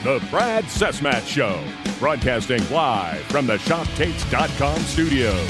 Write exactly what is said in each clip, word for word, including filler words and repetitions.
The Brad Sesmat Show, broadcasting live from the shop tapes dot com studios.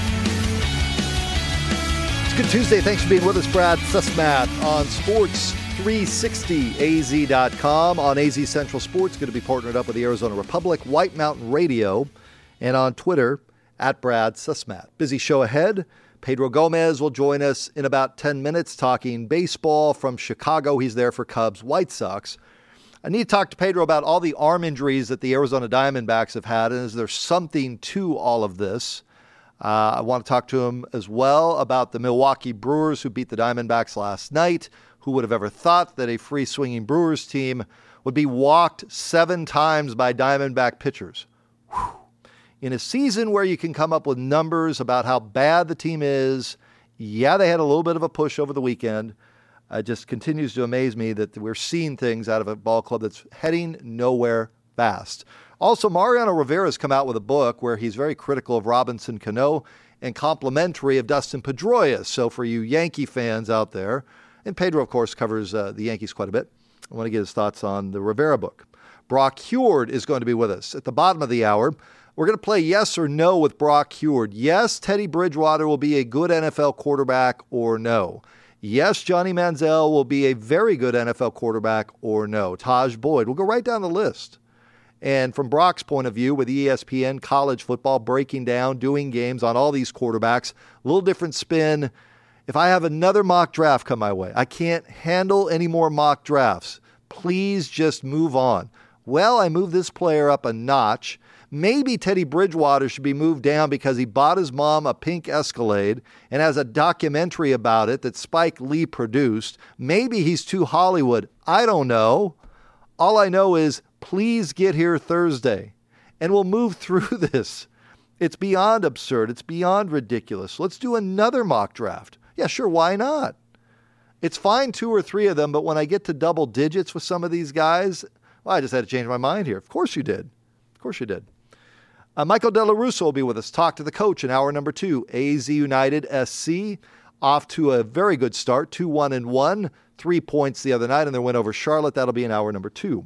It's Good Tuesday. Thanks for being with us, Brad Sesmat on Sports three sixty A Z dot com. On A Z Central Sports, going to be partnered up with the Arizona Republic, White Mountain Radio, and on Twitter, at Brad Sesmat. Busy show ahead. Pedro Gomez will join us in about ten minutes talking baseball from Chicago. He's there for Cubs White Sox. I need to talk to Pedro about all the arm injuries that the Arizona Diamondbacks have had, and is there something to all of this? Uh, I want to talk to him as well about the Milwaukee Brewers who beat the Diamondbacks last night. Who would have ever thought that a free-swinging Brewers team would be walked seven times by Diamondback pitchers? Whew. In a season where you can come up with numbers about how bad the team is, yeah, they had a little bit of a push over the weekend. It just continues to amaze me that we're seeing things out of a ball club that's heading nowhere fast. Also, Mariano Rivera's come out with a book where he's very critical of Robinson Cano and complimentary of Dustin Pedroia. So for you Yankee fans out there, and Pedro, of course, covers uh, the Yankees quite a bit, I want to get his thoughts on the Rivera book. Brock Huard is going to be with us at the bottom of the hour. We're going to play yes or no with Brock Huard. Yes, Teddy Bridgewater will be a good N F L quarterback, or no. Yes, Johnny Manziel will be a very good N F L quarterback, or no. Taj Boyd. We'll go right down the list. And from Brock's point of view, with E S P N college football breaking down, doing games on all these quarterbacks, a little different spin. If I have another mock draft come my way, I can't handle any more mock drafts. Please just move on. Well, I moved this player up a notch. Maybe Teddy Bridgewater should be moved down because he bought his mom a pink Escalade and has a documentary about it that Spike Lee produced. Maybe he's too Hollywood. I don't know. All I know is please get here Thursday and we'll move through this. It's beyond absurd. It's beyond ridiculous. Let's do another mock draft. Yeah, sure. Why not? It's fine two or three of them, but when I get to double digits with some of these guys, well, I just had to change my mind here. Of course you did. Of course you did. Uh, Michael De La Russa will be with us. Talk to the coach in hour number two. A Z United S C off to a very good start, two one and one, three points the other night in their win over Charlotte. That'll be in hour number two.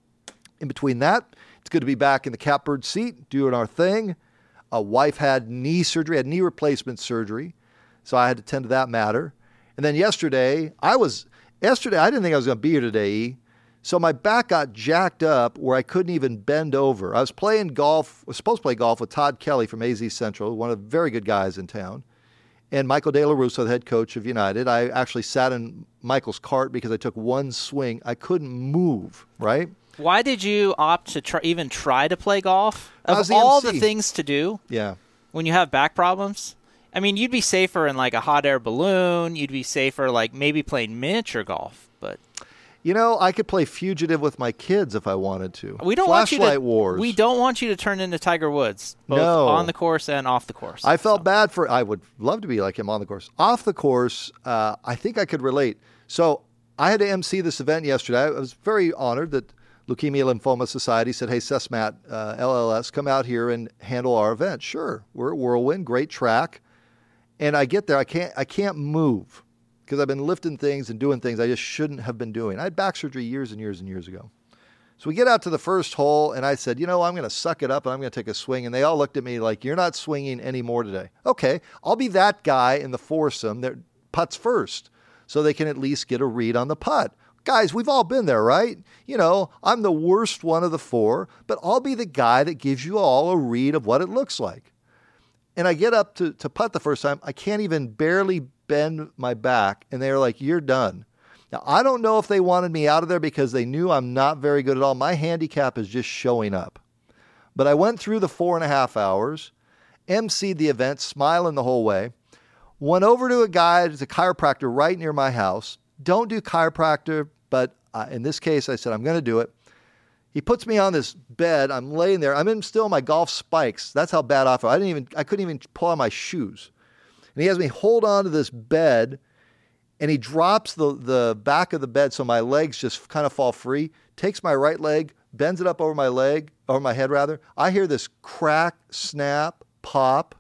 In between that, it's good to be back in the catbird seat doing our thing. A wife had knee surgery, had knee replacement surgery, so I had to tend to that matter. And then yesterday, I was yesterday I didn't think I was going to be here today. E. So my back got jacked up where I couldn't even bend over. I was playing golf, was supposed to play golf with Todd Kelly from A Z Central, one of the very good guys in town, and Michael De La Russa, the head coach of United. I actually sat in Michael's cart because I took one swing. I couldn't move, right? Why did you opt to try, even try to play golf? Of the all M C. the things to do Yeah. when you have back problems? I mean, you'd be safer in like a hot air balloon. You'd be safer like maybe playing miniature golf, but... You know, I could play fugitive with my kids if I wanted to. We don't want you to. Flashlight Wars. We don't want you to turn into Tiger Woods, both No. on the course and off the course. I felt so. bad for. I would love to be like him on the course. Off the course, uh, I think I could relate. So I had to M C this event yesterday. I was very honored that Leukemia Lymphoma Society said, "Hey, Sesmat, uh, L L S, come out here and handle our event." Sure, we're at Whirlwind, great track, and I get there. I can't. I can't move. Because I've been lifting things and doing things I just shouldn't have been doing. I had back surgery years and years and years ago. So we get out to the first hole, and I said, you know, I'm going to suck it up, and I'm going to take a swing. And they all looked at me like, you're not swinging anymore today. Okay, I'll be that guy in the foursome that putts first, so they can at least get a read on the putt. Guys, we've all been there, right? You know, I'm the worst one of the four, but I'll be the guy that gives you all a read of what it looks like. And I get up to, to putt the first time. I can't even barely bend my back, and they're like, you're done. Now, I don't know if they wanted me out of there because they knew I'm not very good at all. My handicap is just showing up. But I went through the four and a half hours, emceed the event, smiling the whole way, went over to a guy, it's a chiropractor right near my house. Don't do chiropractor, but uh, in this case, I said, I'm going to do it. He puts me on this bed. I'm laying there. I'm in still in my golf spikes. That's how bad off I didn't even, I couldn't even pull on my shoes. And he has me hold on to this bed, and he drops the, the back of the bed so my legs just kind of fall free, takes my right leg, bends it up over my leg, over my head rather. I hear this crack, snap, pop,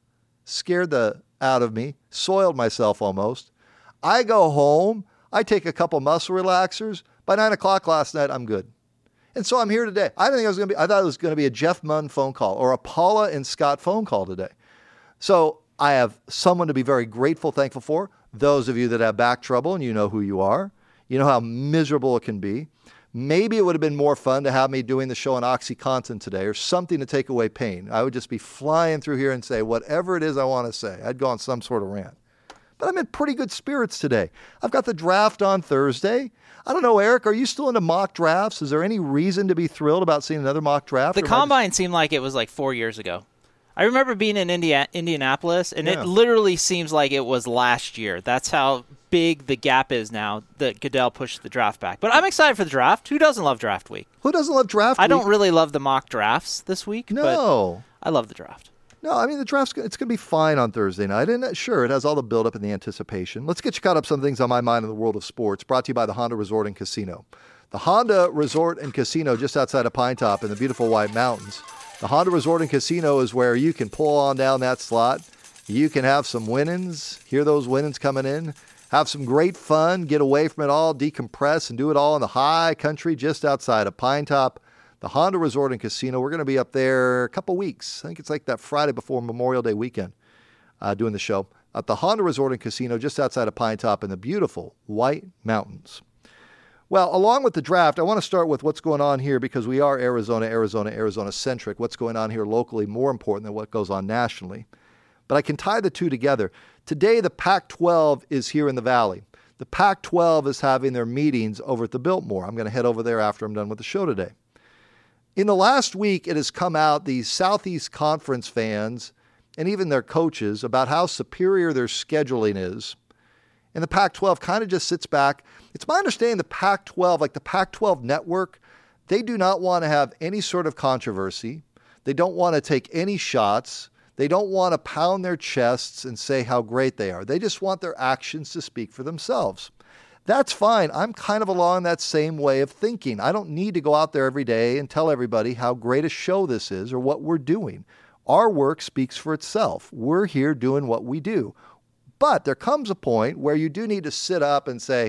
scared the out of me, soiled myself almost. I go home. I take a couple muscle relaxers. By nine o'clock last night, I'm good. And so I'm here today. I didn't think I was going to be, I thought it was going to be a Jeff Munn phone call or a Paula and Scott phone call today. So I have someone to be very grateful, thankful for. Those of you that have back trouble and you know who you are, you know how miserable it can be. Maybe it would have been more fun to have me doing the show on OxyContin today or something to take away pain. I would just be flying through here and say whatever it is I want to say. I'd go on some sort of rant. But I'm in pretty good spirits today. I've got the draft on Thursday. I don't know, Eric, are you still into mock drafts? Is there any reason to be thrilled about seeing another mock draft? The combine just... seemed like it was like four years ago. I remember being in India, Indianapolis, and yeah. it literally seems like it was last year. That's how big the gap is now that Goodell pushed the draft back. But I'm excited for the draft. Who doesn't love draft week? Who doesn't love draft I week? I don't really love the mock drafts this week. No. But I love the draft. No, I mean, the draft's it's going to be fine on Thursday night. And sure, it has all the buildup and the anticipation. Let's get you caught up some things on my mind in the world of sports. Brought to you by the Honda Resort and Casino. The Honda Resort and Casino just outside of Pine Top in the beautiful White Mountains. The Honda Resort and Casino is where you can pull on down that slot. You can have some winnings, hear those winnings coming in, have some great fun, get away from it all, decompress, and do it all in the high country just outside of Pine Top. The Honda Resort and Casino. We're going to be up there a couple weeks. I think it's like that Friday before Memorial Day weekend uh, doing the show at the Honda Resort and Casino just outside of Pine Top in the beautiful White Mountains. Well, along with the draft, I want to start with what's going on here because we are Arizona, Arizona, Arizona-centric. What's going on here locally more important than what goes on nationally. But I can tie the two together. Today, the Pac twelve is here in the Valley. The Pac twelve is having their meetings over at the Biltmore. I'm going to head over there after I'm done with the show today. In the last week, it has come out, the Southeast Conference fans and even their coaches, about how superior their scheduling is. And the Pac twelve kind of just sits back. It's my understanding the Pac twelve, like the Pac twelve network, they do not want to have any sort of controversy. They don't want to take any shots. They don't want to pound their chests and say how great they are. They just want their actions to speak for themselves. That's fine. I'm kind of along that same way of thinking. I don't need to go out there every day and tell everybody how great a show this is or what we're doing. Our work speaks for itself. We're here doing what we do. But there comes a point where you do need to sit up and say,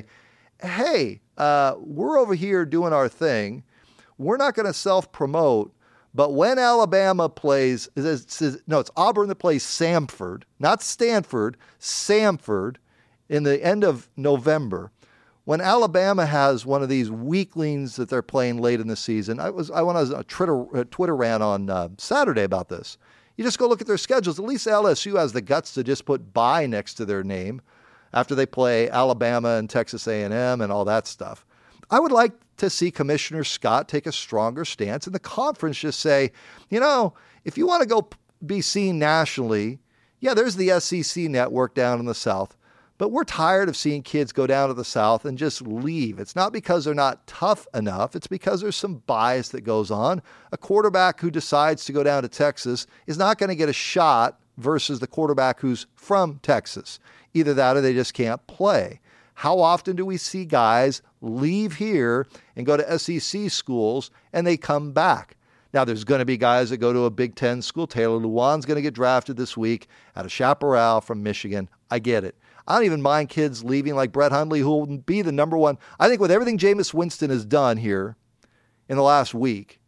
hey, uh, we're over here doing our thing. We're not going to self-promote. But when Alabama plays, it's, it's, no, it's Auburn that plays Samford, not Stanford, Samford in the end of November. When Alabama has one of these weaklings that they're playing late in the season, I was I went on a Twitter, a Twitter rant on uh, Saturday about this. You just go look at their schedules. At least L S U has the guts to just put bye next to their name after they play Alabama and Texas A and M and all that stuff. I would like to see Commissioner Scott take a stronger stance and the conference just say, you know, if you want to go be seen nationally, yeah, there's the S E C network down in the South. But we're tired of seeing kids go down to the South and just leave. It's not because they're not tough enough. It's because there's some bias that goes on. A quarterback who decides to go down to Texas is not going to get a shot versus the quarterback who's from Texas. Either that or they just can't play. How often do we see guys leave here and go to S E C schools and they come back? Now, there's going to be guys that go to a Big Ten school. Taylor Lewan's going to get drafted this week out of Chaparral from Michigan. I get it. I don't even mind kids leaving like Brett Hundley, who will be the number one. I think with everything Jameis Winston has done here in the last week,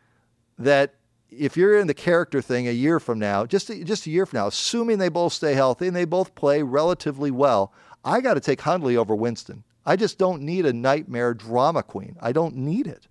that if you're in the character thing a year from now, just a, just a year from now, assuming they both stay healthy and they both play relatively well, I got to take Hundley over Winston. I just don't need a nightmare drama queen. I don't need it.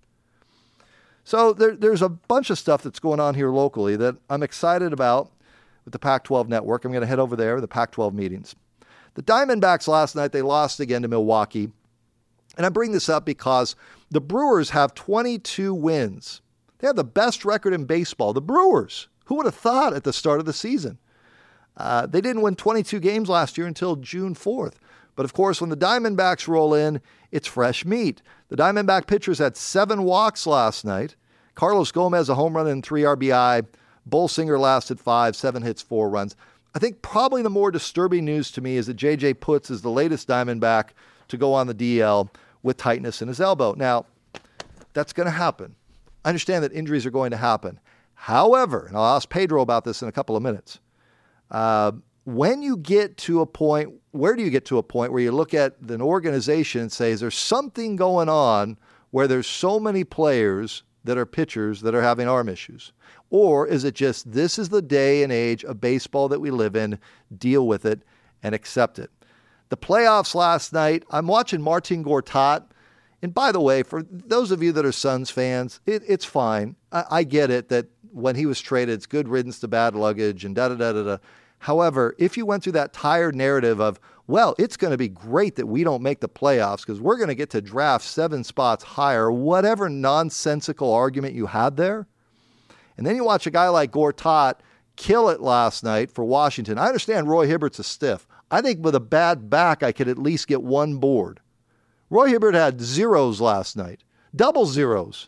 So there, there's a bunch of stuff that's going on here locally that I'm excited about with the Pac twelve network. I'm going to head over there, the Pac twelve meetings. The Diamondbacks last night, they lost again to Milwaukee. And I bring this up because the Brewers have twenty-two wins. They have the best record in baseball. The Brewers. Who would have thought at the start of the season? Uh, they didn't win twenty-two games last year until June fourth. But of course, when the Diamondbacks roll in, it's fresh meat. The Diamondback pitchers had seven walks last night. Carlos Gomez, a home run and three R B I. Bolsinger lasted five, seven hits, four runs. I think probably the more disturbing news to me is that J J Putz is the latest Diamondback to go on the D L with tightness in his elbow. Now, that's going to happen. I understand that injuries are going to happen. However, and I'll ask Pedro about this in a couple of minutes, uh, when you get to a point, where do you get to a point where you look at an organization and say, is there something going on where there's so many players that are pitchers that are having arm issues? Or is it just this is the day and age of baseball that we live in, deal with it and accept it? The playoffs last night, I'm watching Martin Gortat. And by the way, for those of you that are Suns fans, it, it's fine. I, I get it that when he was traded, it's good riddance to bad luggage and da-da-da-da-da. However, if you went through that tired narrative of, well, it's going to be great that we don't make the playoffs because we're going to get to draft seven spots higher, whatever nonsensical argument you had there, and then you watch a guy like Gortat kill it last night for Washington. I understand Roy Hibbert's a stiff. I think with a bad back, I could at least get one board. Roy Hibbert had zeros last night, double zeros.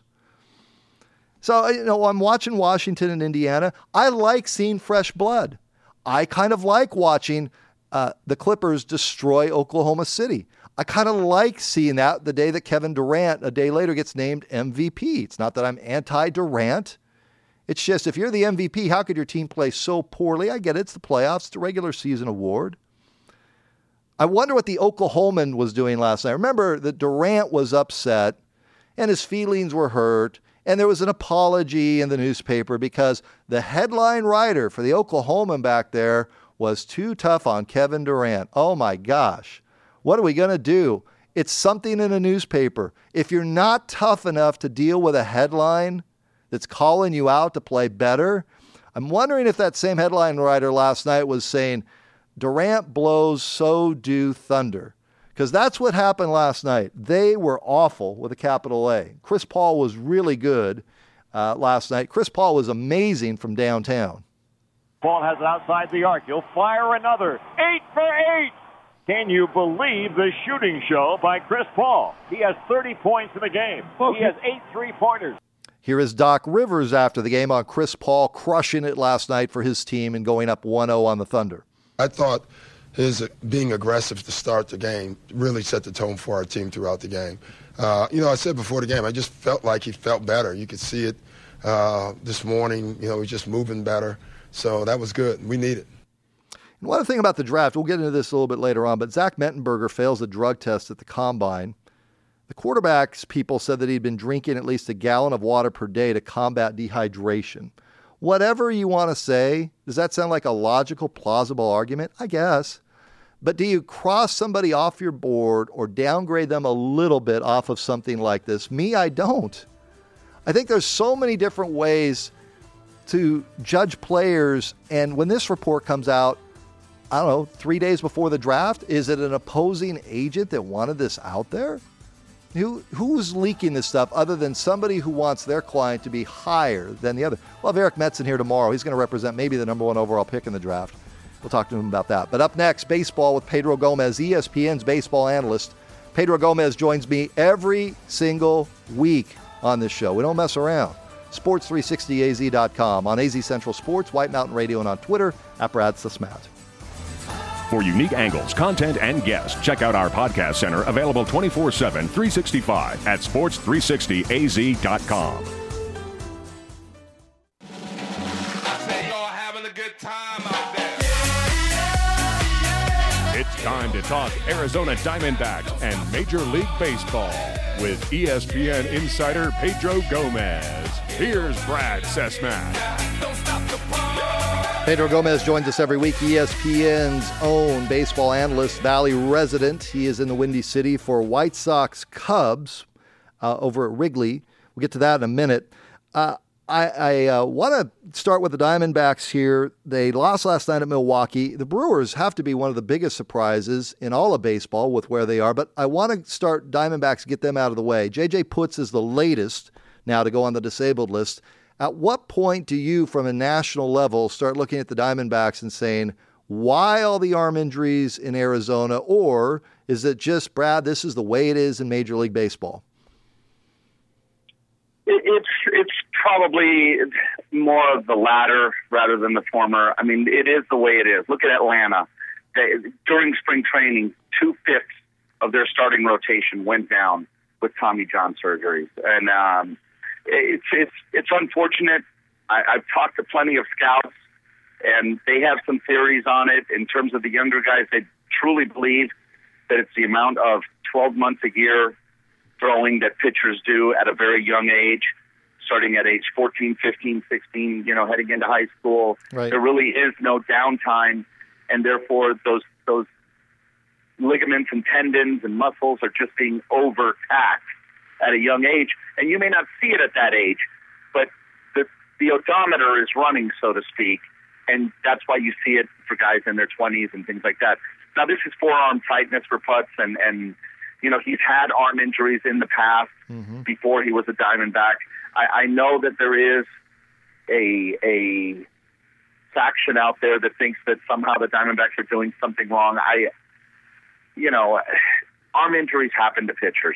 So, you know, I'm watching Washington and Indiana. I like seeing fresh blood. I kind of like watching uh, the Clippers destroy Oklahoma City. I kind of like seeing that the day that Kevin Durant, a day later, gets named M V P. It's not that I'm anti-Durant. It's just if you're the M V P, how could your team play so poorly? I get it. It's the playoffs. It's a regular season award. I wonder what the Oklahoman was doing last night. Remember that Durant was upset and his feelings were hurt, and there was an apology in the newspaper because the headline writer for the Oklahoman back there was too tough on Kevin Durant. Oh my gosh. What are we going to do? It's something in a newspaper. If you're not tough enough to deal with a headline that's calling you out to play better, I'm wondering if that same headline writer last night was saying, Durant blows, so do Thunder. Because that's what happened last night. They were awful with a capital A. Chris Paul was really good uh, last night. Chris Paul was amazing from downtown. Paul has it outside the arc. He'll fire another. Eight for eight. Can you believe the shooting show by Chris Paul? He has thirty points in the game. He has eight three-pointers. Here is Doc Rivers after the game on Chris Paul crushing it last night for his team and going up one oh on the Thunder. I thought his being aggressive to start the game really set the tone for our team throughout the game. Uh, you know, I said before the game, I just felt like he felt better. You could see it uh, this morning. You know, he's just moving better. So that was good. We need it. And one thing about the draft, we'll get into this a little bit later on, but Zach Mettenberger fails a drug test at the Combine. The quarterbacks people said that he'd been drinking at least a gallon of water per day to combat dehydration. Whatever you want to say, does that sound like a logical, plausible argument? I guess. But do you cross somebody off your board or downgrade them a little bit off of something like this? Me, I don't. I think there's so many different ways to judge players. And when this report comes out, I don't know, three days before the draft, is it an opposing agent that wanted this out there? Who Who's leaking this stuff other than somebody who wants their client to be higher than the other? We'll have Eric Metzen here tomorrow. He's going to represent maybe the number one overall pick in the draft. We'll talk to him about that. But up next, baseball with Pedro Gomez, E S P N's baseball analyst. Pedro Gomez joins me every single week on this show. We don't mess around. sports three sixty A Z dot com, on A Z Central Sports, White Mountain Radio, and on Twitter at Brad Sussmat. For unique angles, content, and guests, check out our podcast center, available twenty-four seven, three sixty-five at sports three sixty A Z dot com. It's time to talk Arizona Diamondbacks and Major League Baseball with E S P N insider Pedro Gomez. Here's Brad Sussmat. Pedro Gomez joins us every week, E S P N's own baseball analyst, Valley resident. He is in the Windy City for White Sox Cubs uh, over at Wrigley. We'll get to that in a minute. Uh, I, I uh, want to start with the Diamondbacks here. They lost last night at Milwaukee. The Brewers have to be one of the biggest surprises in all of baseball with where they are, but I want to start Diamondbacks, get them out of the way. J J Putz is the latest now to go on the disabled list. At what point do you, from a national level, start looking at the Diamondbacks and saying, why all the arm injuries in Arizona? Or is it just, Brad, this is the way it is in Major League Baseball? It's it's probably more of the latter rather than the former. I mean, it is the way it is. Look at Atlanta. They, during spring training, two-fifths of their starting rotation went down with Tommy John surgeries. And um, it's it's it's unfortunate. I, I've talked to plenty of scouts, and they have some theories on it. In terms of the younger guys, they truly believe that it's the amount of twelve months a year throwing that pitchers do at a very young age, starting at age fourteen, fifteen, sixteen, you know, heading into high school. Right. There really is no downtime, and therefore those those ligaments and tendons and muscles are just being overtaxed at a young age. And you may not see it at that age, but the, the odometer is running, so to speak, and that's why you see it for guys in their twenties and things like that. Now, this is forearm tightness for Putz, and, and you know, he's had arm injuries in the past mm-hmm. before he was a Diamondback. I, I know that there is a a faction out there that thinks that somehow the Diamondbacks are doing something wrong. I, you know, arm injuries happen to pitchers.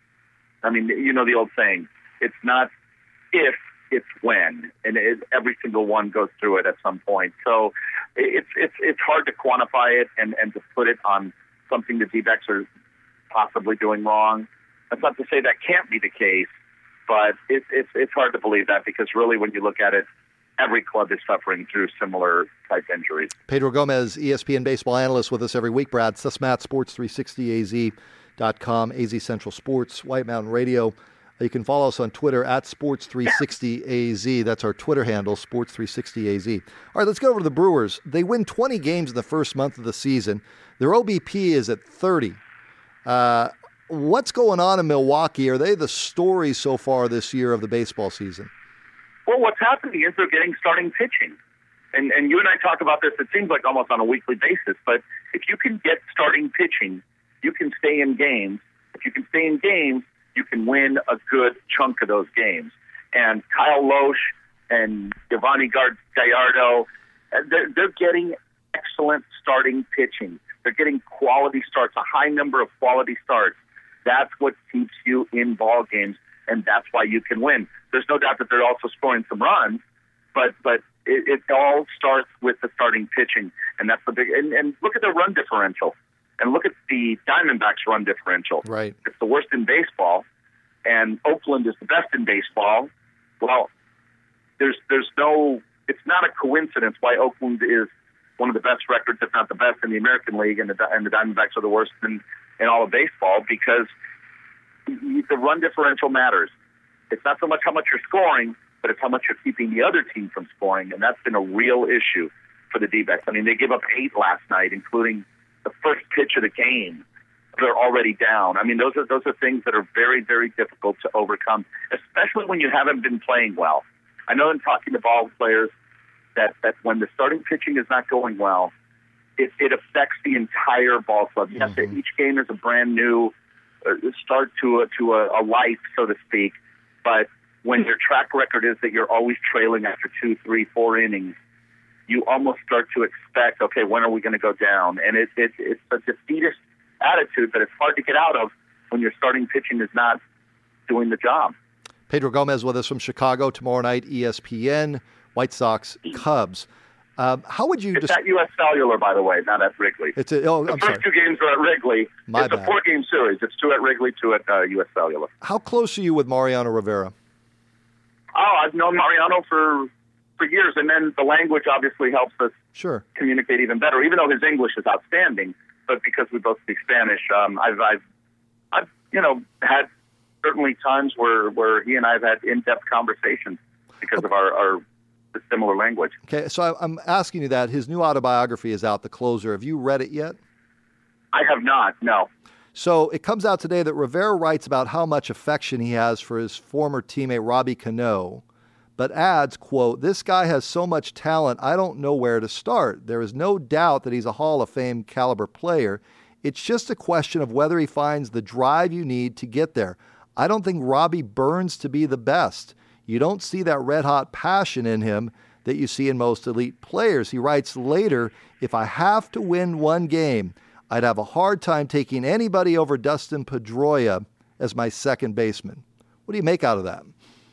I mean, you know the old saying, it's not if, it's when, and it, every single one goes through it at some point. So it's it's it's hard to quantify it and, and to put it on something the D-backs are possibly doing wrong. That's not to say that can't be the case, but it, it's it's hard to believe that, because really when you look at it, every club is suffering through similar type injuries. Pedro Gomez, E S P N baseball analyst, with us every week. Brad Sussman, Sports three sixty A Z dot com, A Z Central Sports, White Mountain Radio. You can follow us on Twitter at Sports three sixty A Z. That's our Twitter handle, Sports three sixty A Z. All right, let's go over to the Brewers. They win twenty games in the first month of the season. Their O B P is at thirty. Uh, what's going on in Milwaukee? Are they the story so far this year of the baseball season? Well, what's happening is they're getting starting pitching. And and you and I talk about this, it seems like almost on a weekly basis, but if you can get starting pitching, you can stay in games. If you can stay in games, you can win a good chunk of those games. And Kyle Loesch and Giovanni Gallardo, they're, they're getting excellent starting pitching. They're getting quality starts, a high number of quality starts. That's what keeps you in ball games, and that's why you can win. There's no doubt that they're also scoring some runs, but but it, it all starts with the starting pitching, and that's the big. And, and look at the run differential, and look at the Diamondbacks' run differential. Right, it's the worst in baseball, and Oakland is the best in baseball. Well, there's there's no. It's not a coincidence why Oakland is one of the best records, if not the best, in the American League, and the and the Diamondbacks are the worst in in all of baseball, because the run differential matters. It's not so much how much you're scoring, but it's how much you're keeping the other team from scoring, and that's been a real issue for the D-backs. I mean, they gave up eight last night, including the first pitch of the game. They're already down. I mean, those are those are things that are very, very difficult to overcome, especially when you haven't been playing well. I know in talking to ball players that, that when the starting pitching is not going well, it, it affects the entire ball club. Yes, mm-hmm. Each game is a brand new uh, start to a, to a, a life, so to speak. But when your track record is that you're always trailing after two, three, four innings, you almost start to expect, okay, when are we going to go down? And it, it, it's a defeatist attitude that it's hard to get out of when your starting pitching is not doing the job. Pedro Gomez with us from Chicago. Tomorrow night, E S P N, White Sox, Cubs. Um, how would you... It's just... at U S Cellular, by the way, not at Wrigley. It's a, oh, the I'm first sorry. two games are at Wrigley. My it's bad. a four-game series. It's two at Wrigley, two at uh, U S Cellular. How close are you with Mariano Rivera? Oh, I've known Mariano for for years, and then the language obviously helps us sure. communicate even better, even though his English is outstanding. But because we both speak Spanish, um, I've, I've, I've, you know, had certainly times where, where he and I have had in-depth conversations because okay. of our, our similar language. Okay, so I, I'm asking you that. His new autobiography is out, The Closer. Have you read it yet? I have not, no. So it comes out today that Rivera writes about how much affection he has for his former teammate Robbie Cano, but adds, quote, "This guy has so much talent, I don't know where to start. There is no doubt that he's a Hall of Fame caliber player. It's just a question of whether he finds the drive you need to get there. I don't think Robbie burns to be the best. You don't see that red-hot passion in him that you see in most elite players." He writes later, "If I have to win one game, I'd have a hard time taking anybody over Dustin Pedroia as my second baseman." What do you make out of that?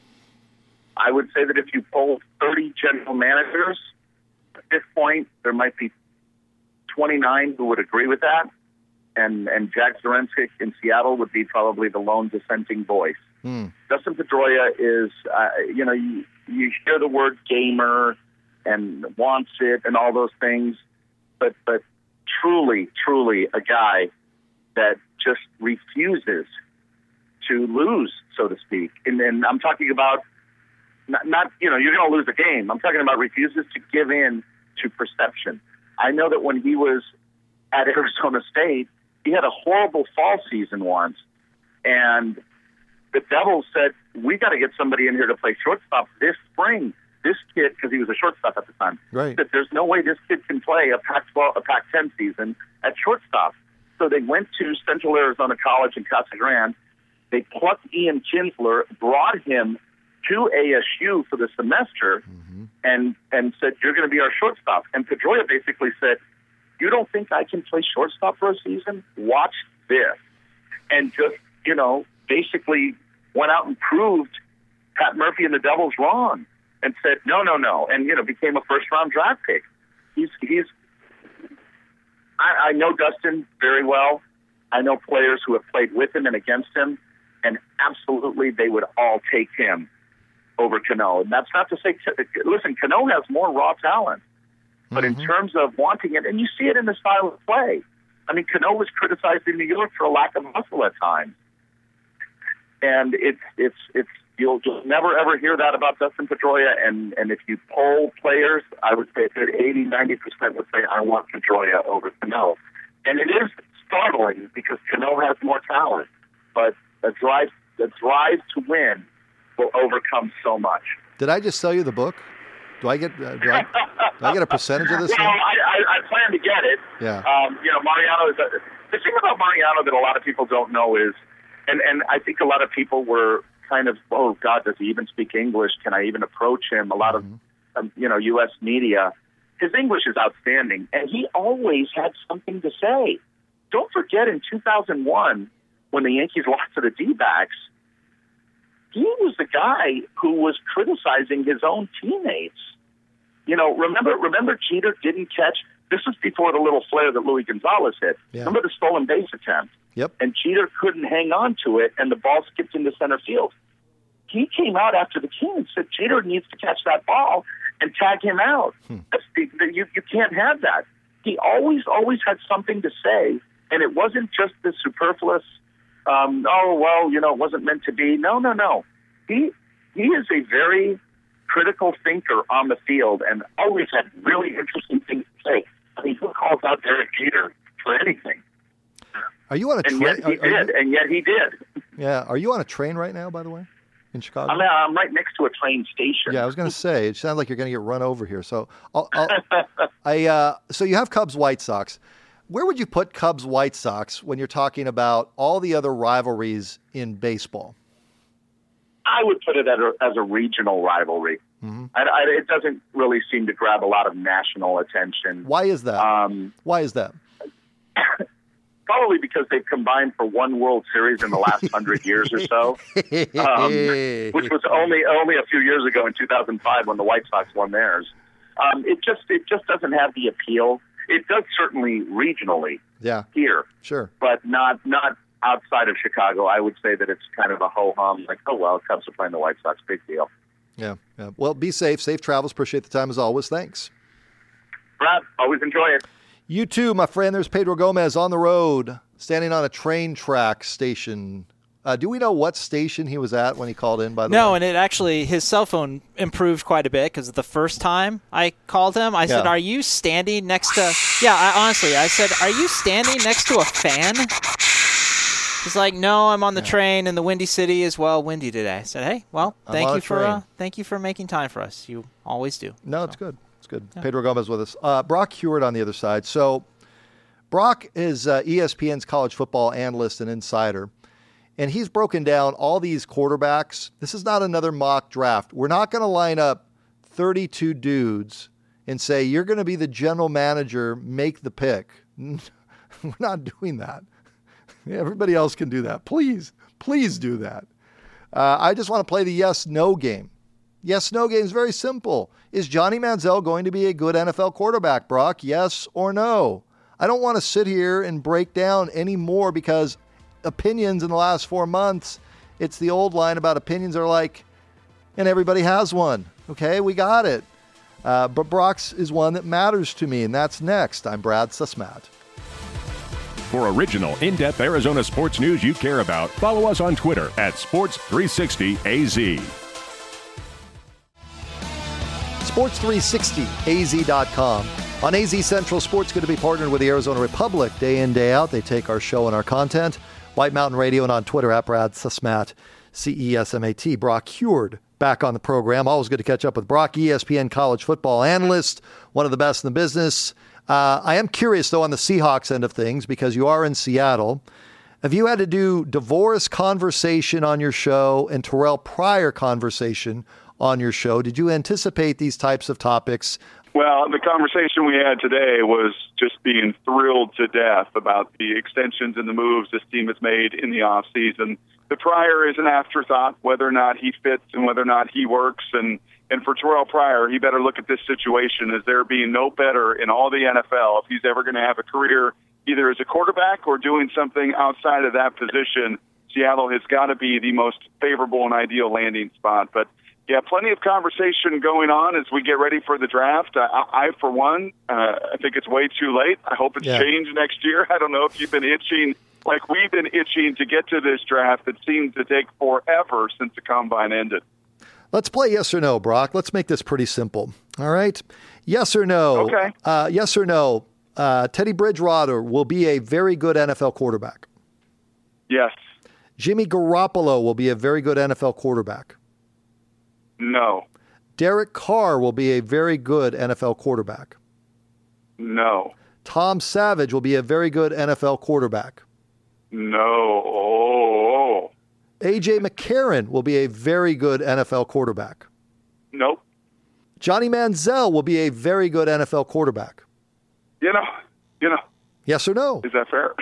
I would say that if you polled thirty general managers, at this point, there might be twenty-nine who would agree with that. And and Jack Zduriencik in Seattle would be probably the lone dissenting voice. Hmm. Dustin Pedroia is, uh, you know, you, you hear the word gamer and wants it and all those things, but but truly, truly a guy that just refuses to lose, so to speak. And, and I'm talking about not, not you know, you're going to lose a game. I'm talking about refuses to give in to perception. I know that when he was at Arizona State, he had a horrible fall season once, and the Devils said, we got to get somebody in here to play shortstop this spring. This kid, because he was a shortstop at the time, right. said there's no way this kid can play a Pac twelve, a Pac ten season at shortstop. So they went to Central Arizona College in Casa Grande. They plucked Ian Kinsler, brought him to A S U for the semester, mm-hmm. and and said, you're going to be our shortstop. And Pedroia basically said, you don't think I can play shortstop for a season? Watch this. And just, you know, basically went out and proved Pat Murphy and the Devils wrong and said, no, no, no, and, you know, became a first-round draft pick. He's, he's I, I know Dustin very well. I know players who have played with him and against him, and absolutely they would all take him over Cano. And that's not to say, listen, Cano has more raw talent, but mm-hmm. in terms of wanting it, and you see it in the style of play. I mean, Cano was criticized in New York for a lack of muscle at times. And it's, it's, it's, you'll just never ever hear that about Dustin Pedroia. And, and if you poll players, I would say that eighty, ninety percent would say, I want Pedroia over Cano. And it is startling because Cano has more talent, but a drive, the drive to win will overcome so much. Did I just sell you the book? Do I get uh, do, I, do I get a percentage of this? Well, I, I, I plan to get it. Yeah. Um, you know, Mariano is a, the thing about Mariano that a lot of people don't know is, and, and I think a lot of people were kind of, oh God, does he even speak English? Can I even approach him? A lot mm-hmm. of um, you know U S media. His English is outstanding, and he always had something to say. Don't forget, in two thousand one, when the Yankees lost to the D-backs, he was the guy who was criticizing his own teammates. You know, remember remember Jeter didn't catch, this was before the little flare that Luis Gonzalez hit. Yeah. Remember the stolen base attempt? Yep. And Jeter couldn't hang on to it, and the ball skipped into center field. He came out after the game and said Jeter needs to catch that ball and tag him out. Hmm. That's the, the, you, you can't have that. He always, always had something to say, and it wasn't just the superfluous, um, oh, well, you know, it wasn't meant to be. No, no, no. He he is a very critical thinker on the field and always had really interesting things to say. I mean, who calls out Derek Jeter for anything? Are you on a train? And yet he are, did, you... and yet he did. Yeah. Are you on a train right now, by the way, in Chicago? I'm, I'm right next to a train station. Yeah, I was going to say, it sounds like you're going to get run over here. So, I'll, I'll, I uh, so you have Cubs White Sox. Where would you put Cubs White Sox when you're talking about all the other rivalries in baseball? I would put it as a, as a regional rivalry. Mm-hmm. I, I, it doesn't really seem to grab a lot of national attention. Why is that? Um, Why is that? Probably because they've combined for one World Series in the last hundred years or so, um, which was only only a few years ago in two thousand five when the White Sox won theirs. Um, it just it just doesn't have the appeal. It does certainly regionally, yeah, here, sure, but not not outside of Chicago. I would say that it's kind of a ho hum, like, oh well, Cubs are playing the White Sox, big deal. Yeah, yeah. Well, be safe, safe travels. Appreciate the time as always. Thanks, Brad. Always enjoy it. You too, my friend. There's Pedro Gomez on the road, standing on a train track station. Uh, do we know what station he was at when he called in, by the no, way? No, and it actually, his cell phone improved quite a bit because the first time I called him, I yeah. said, are you standing next to, yeah, I, honestly, I said, are you standing next to a fan? He's like, no, I'm on the yeah. train in the Windy City as well, windy today. I said, hey, well, thank you for uh, thank you for making time for us. You always do. No, so. it's good. It's good. Yeah. Pedro Gomez with us. Uh, Brock Hewitt on the other side. So Brock is uh, E S P N's college football analyst and insider, and he's broken down all these quarterbacks. This is not another mock draft. We're not going to line up thirty-two dudes and say, you're going to be the general manager, make the pick. We're not doing that. Everybody else can do that. Please, please do that. Uh, I just want to play the yes-no game. Yes-no game is very simple. Is Johnny Manziel going to be a good N F L quarterback, Brock? Yes or no? I don't want to sit here and break down any more because opinions in the last four months, it's the old line about opinions are like, and everybody has one. Okay, we got it. Uh, but Brock's is one that matters to me, and that's next. I'm Brad Susmat. For original, in-depth Arizona sports news you care about, follow us on Twitter at Sports three sixty A Z. Sports three sixty A Z dot com. On A Z Central Sports, going to be partnered with the Arizona Republic day in, day out. They take our show and our content. White Mountain Radio and on Twitter at Brad Cesmat, C E S M A T. Brock Huard back on the program. Always good to catch up with Brock, E S P N college football analyst, one of the best in the business. Uh, I am curious, though, on the Seahawks end of things, because you are in Seattle. Have you had to do divorce conversation on your show and Terrell Pryor conversation on your show? Did you anticipate these types of topics? Well, the conversation we had today was just being thrilled to death about the extensions and the moves this team has made in the offseason. The Pryor is an afterthought, whether or not he fits and whether or not he works. And, and for Terrell Pryor, he better look at this situation as there being no better in all the N F L if he's ever going to have a career either as a quarterback or doing something outside of that position. Seattle has got to be the most favorable and ideal landing spot. But yeah, plenty of conversation going on as we get ready for the draft. I, I for one, uh, I think it's way too late. I hope it's yeah. changed next year. I don't know if you've been itching like we've been itching to get to this draft that seems to take forever since the combine ended. Let's play yes or no, Brock. Let's make this pretty simple. All right? Yes or no. Okay. Uh, yes or no. Uh, Teddy Bridgewater will be a very good N F L quarterback. Yes. Jimmy Garoppolo will be a very good N F L quarterback. No. Derek Carr will be a very good N F L quarterback. No. Tom Savage will be a very good N F L quarterback. No. Oh. A J McCarron will be a very good N F L quarterback. Nope. Johnny Manziel will be a very good N F L quarterback. You know, you know. Yes or no? Is that fair?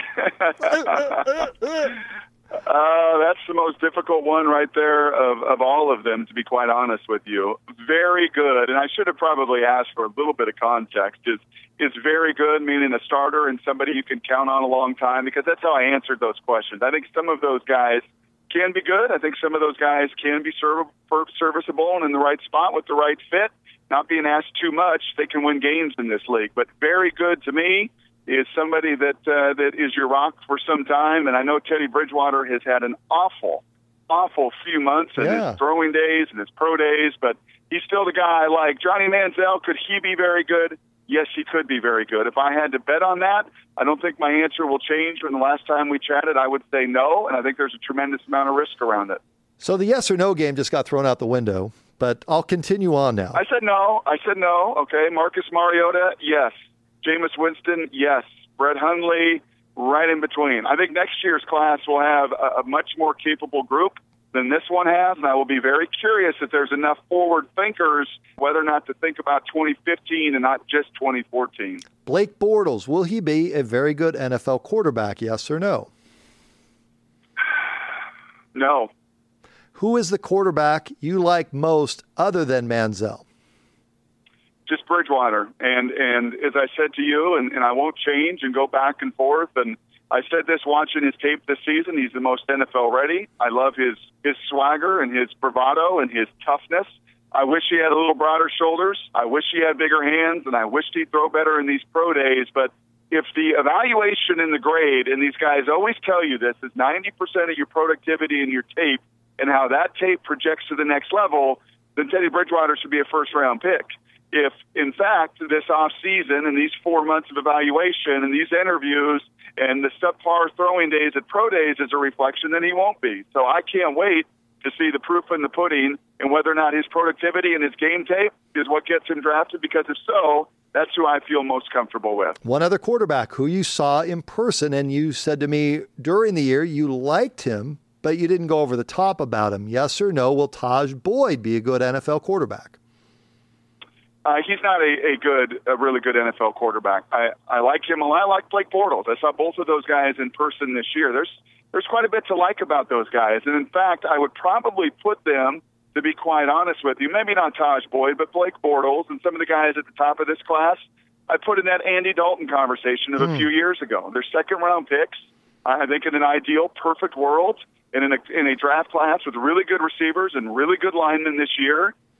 Uh, that's the most difficult one right there of, of all of them, to be quite honest with you. Very good, and I should have probably asked for a little bit of context. Is is very good, meaning a starter and somebody you can count on a long time? Because that's how I answered those questions. I think some of those guys can be good. I think some of those guys can be serv- serviceable and in the right spot with the right fit. Not being asked too much, they can win games in this league. But very good to me is somebody that uh, that is your rock for some time. And I know Teddy Bridgewater has had an awful, awful few months in yeah. his throwing days and his pro days, but he's still the guy I like. Johnny Manziel, could he be very good? Yes, he could be very good. If I had to bet on that, I don't think my answer will change from the last time we chatted. I would say no, and I think there's a tremendous amount of risk around it. So the yes or no game just got thrown out the window, but I'll continue on now. I said no. I said no. Okay, Marcus Mariota, yes. Jameis Winston, yes. Brett Hundley, right in between. I think next year's class will have a, a much more capable group than this one has, and I will be very curious if there's enough forward thinkers, whether or not to think about twenty fifteen and not just twenty fourteen. Blake Bortles, will he be a very good N F L quarterback, yes or no? No. Who is the quarterback you like most other than Manziel? Just Bridgewater. And and as I said to you, and, and I won't change and go back and forth, and I said this watching his tape this season, he's the most N F L ready. I love his, his swagger and his bravado and his toughness. I wish he had a little broader shoulders. I wish he had bigger hands, and I wished he'd throw better in these pro days. But if the evaluation and the grade, and these guys always tell you this, is ninety percent of your productivity in your tape and how that tape projects to the next level, then Teddy Bridgewater should be a first-round pick. If, in fact, this offseason and these four months of evaluation and these interviews and the subpar throwing days at pro days is a reflection, then he won't be. So I can't wait to see the proof in the pudding and whether or not his productivity and his game tape is what gets him drafted, because if so, that's who I feel most comfortable with. One other quarterback who you saw in person, and you said to me during the year you liked him, but you didn't go over the top about him. Yes or no, will Tajh Boyd be a good N F L quarterback? Uh, he's not a, a good, a really good N F L quarterback. I, I like him a lot. I like Blake Bortles. I saw both of those guys in person this year. There's there's quite a bit to like about those guys. And in fact, I would probably put them, to be quite honest with you, maybe not Tajh Boyd, but Blake Bortles and some of the guys at the top of this class, I put in that Andy Dalton conversation of mm. a few years ago. They're second-round picks. I think in an ideal, perfect world, and in a, in a draft class with really good receivers and really good linemen this year,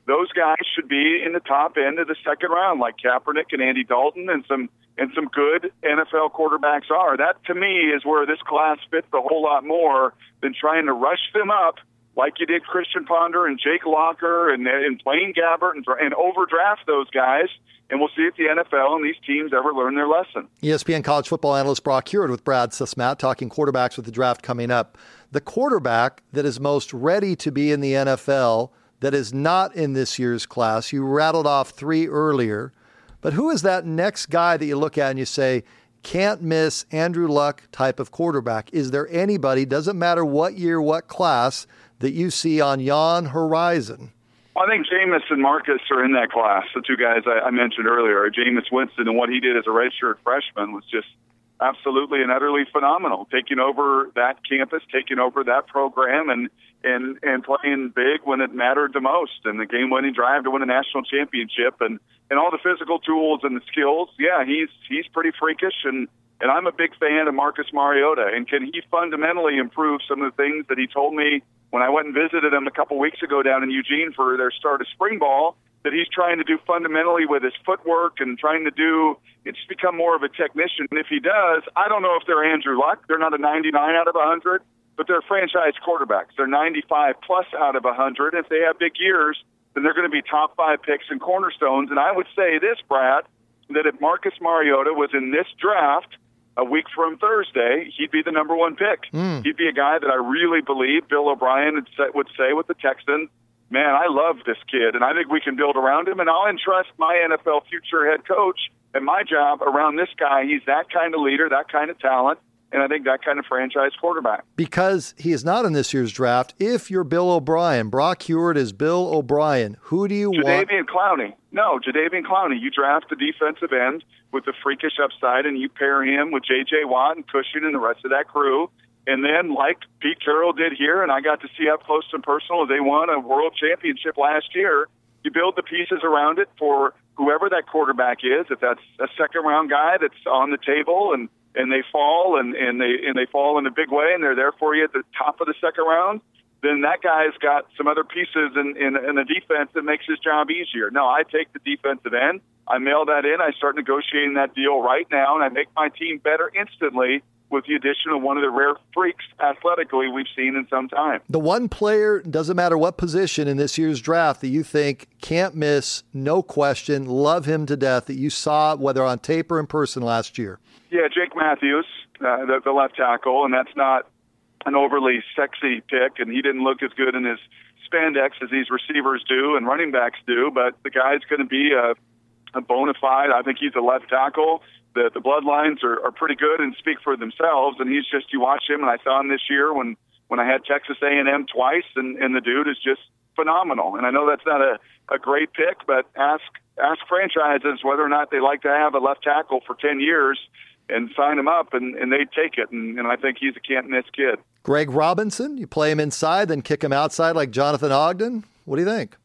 those guys should be in the top end of the second round, like Kaepernick and Andy Dalton and some and some good N F L quarterbacks are. That, to me, is where this class fits a whole lot more than trying to rush them up like you did Christian Ponder and Jake Locker and, and Blaine Gabbert and, and overdraft those guys. And we'll see if the N F L and these teams ever learn their lesson. E S P N college football analyst Brock Huard with Brad Susmat talking quarterbacks with the draft coming up. The quarterback that is most ready to be in the N F L that is not in this year's class, you rattled off three earlier, but who is that next guy that you look at and you say, can't miss Andrew Luck type of quarterback? Is there anybody, doesn't matter what year, what class, that you see on yon horizon? I think Jameis and Marcus are in that class, the two guys I, I mentioned earlier. Jameis Winston and what he did as a redshirt freshman was just absolutely and utterly phenomenal, taking over that campus, taking over that program, and and and playing big when it mattered the most, and the game-winning drive to win a national championship, and, and all the physical tools and the skills. Yeah, he's he's pretty freakish, and, and I'm a big fan of Marcus Mariota. And can he fundamentally improve some of the things that he told me when I went and visited him a couple weeks ago down in Eugene for their start of spring ball, that he's trying to do fundamentally with his footwork and trying to do, it's become more of a technician. And if he does, I don't know if they're Andrew Luck. They're not a ninety-nine out of one hundred, but they're franchise quarterbacks. They're ninety-five plus out of one hundred. If they have big years, then they're going to be top five picks and cornerstones. And I would say this, Brad, that if Marcus Mariota was in this draft a week from Thursday, he'd be the number one pick. Mm. He'd be a guy that I really believe Bill O'Brien would say with the Texans, man, I love this kid, and I think we can build around him, and I'll entrust my N F L future head coach and my job around this guy. He's that kind of leader, that kind of talent, and I think that kind of franchise quarterback. Because he is not in this year's draft, if you're Bill O'Brien, Brock Huard is Bill O'Brien, who do you Jadeveon want? Jadeveon Clowney. No, Jadeveon Clowney. You draft a defensive end with a freakish upside, and you pair him with J J. Watt and Cushing and the rest of that crew. And then, like Pete Carroll did here, and I got to see up close and personal, they won a world championship last year. You build the pieces around it for whoever that quarterback is. If that's a second-round guy that's on the table and, and they fall and, and they and they fall in a big way and they're there for you at the top of the second round, then that guy's got some other pieces in, in, in a defense that makes his job easier. No, I take the defensive end. I mail that in. I start negotiating that deal right now, and I make my team better instantly with the addition of one of the rare freaks athletically we've seen in some time. The one player, doesn't matter what position in this year's draft, that you think can't miss, no question, love him to death, that you saw whether on tape or in person last year. Yeah, Jake Matthews, uh, the, the left tackle, and that's not an overly sexy pick, and he didn't look as good in his spandex as these receivers do and running backs do, but the guy's going to be a, a bona fide, I think he's a left tackle. The, the bloodlines are, are pretty good and speak for themselves, and he's just, you watch him, and I saw him this year when, when I had Texas A and M twice, and, and the dude is just phenomenal. And I know that's not a, a great pick, but ask ask franchises whether or not they like to have a left tackle for ten years and sign him up, and, and they take it, and, and I think he's a can't-miss kid. Greg Robinson, you play him inside, then kick him outside like Jonathan Ogden? What do you think?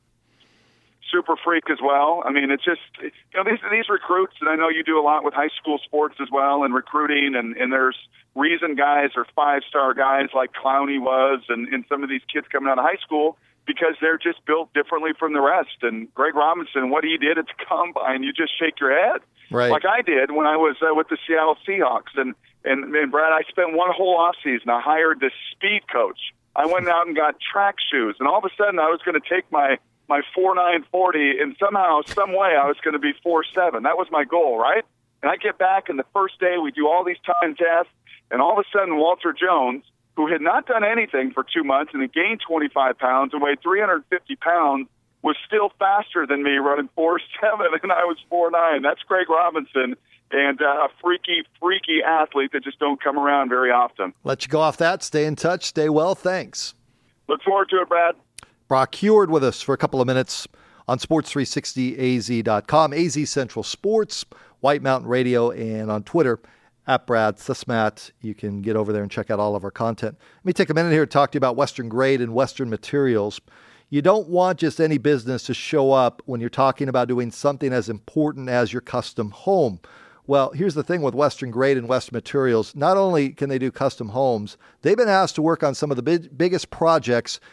Super freak as well. I mean, it's just, you know, these these recruits, and I know you do a lot with high school sports as well and recruiting, and, and there's reason guys are five-star guys like Clowney was and, and some of these kids coming out of high school because they're just built differently from the rest. And Greg Robinson, what he did at the Combine, you just shake your head. Right. Like I did when I was uh, with the Seattle Seahawks. And, and, and, Brad, I spent one whole offseason. I hired this speed coach. I went out and got track shoes, and all of a sudden I was going to take my my four nine forty, and somehow, some way, I was going to be four seven. That was my goal, right? And I get back, and the first day we do all these time tests, and all of a sudden Walter Jones, who had not done anything for two months and had gained twenty-five pounds and weighed three hundred fifty pounds, was still faster than me running four seven, and I was four nine. That's Greg Robinson, and uh, a freaky, freaky athlete that just don't come around very often. Let you go off that. Stay in touch. Stay well. Thanks. Look forward to it, Brad. Brock Huard with us for a couple of minutes on sports three sixty A Z dot com, A Z Central Sports, White Mountain Radio, and on Twitter, at Brad Susmat. You can get over there and check out all of our content. Let me take a minute here to talk to you about Western Grade and Western Materials. You don't want just any business to show up when you're talking about doing something as important as your custom home. Well, here's the thing with Western Grade and Western Materials. Not only can they do custom homes, they've been asked to work on some of the big, biggest projects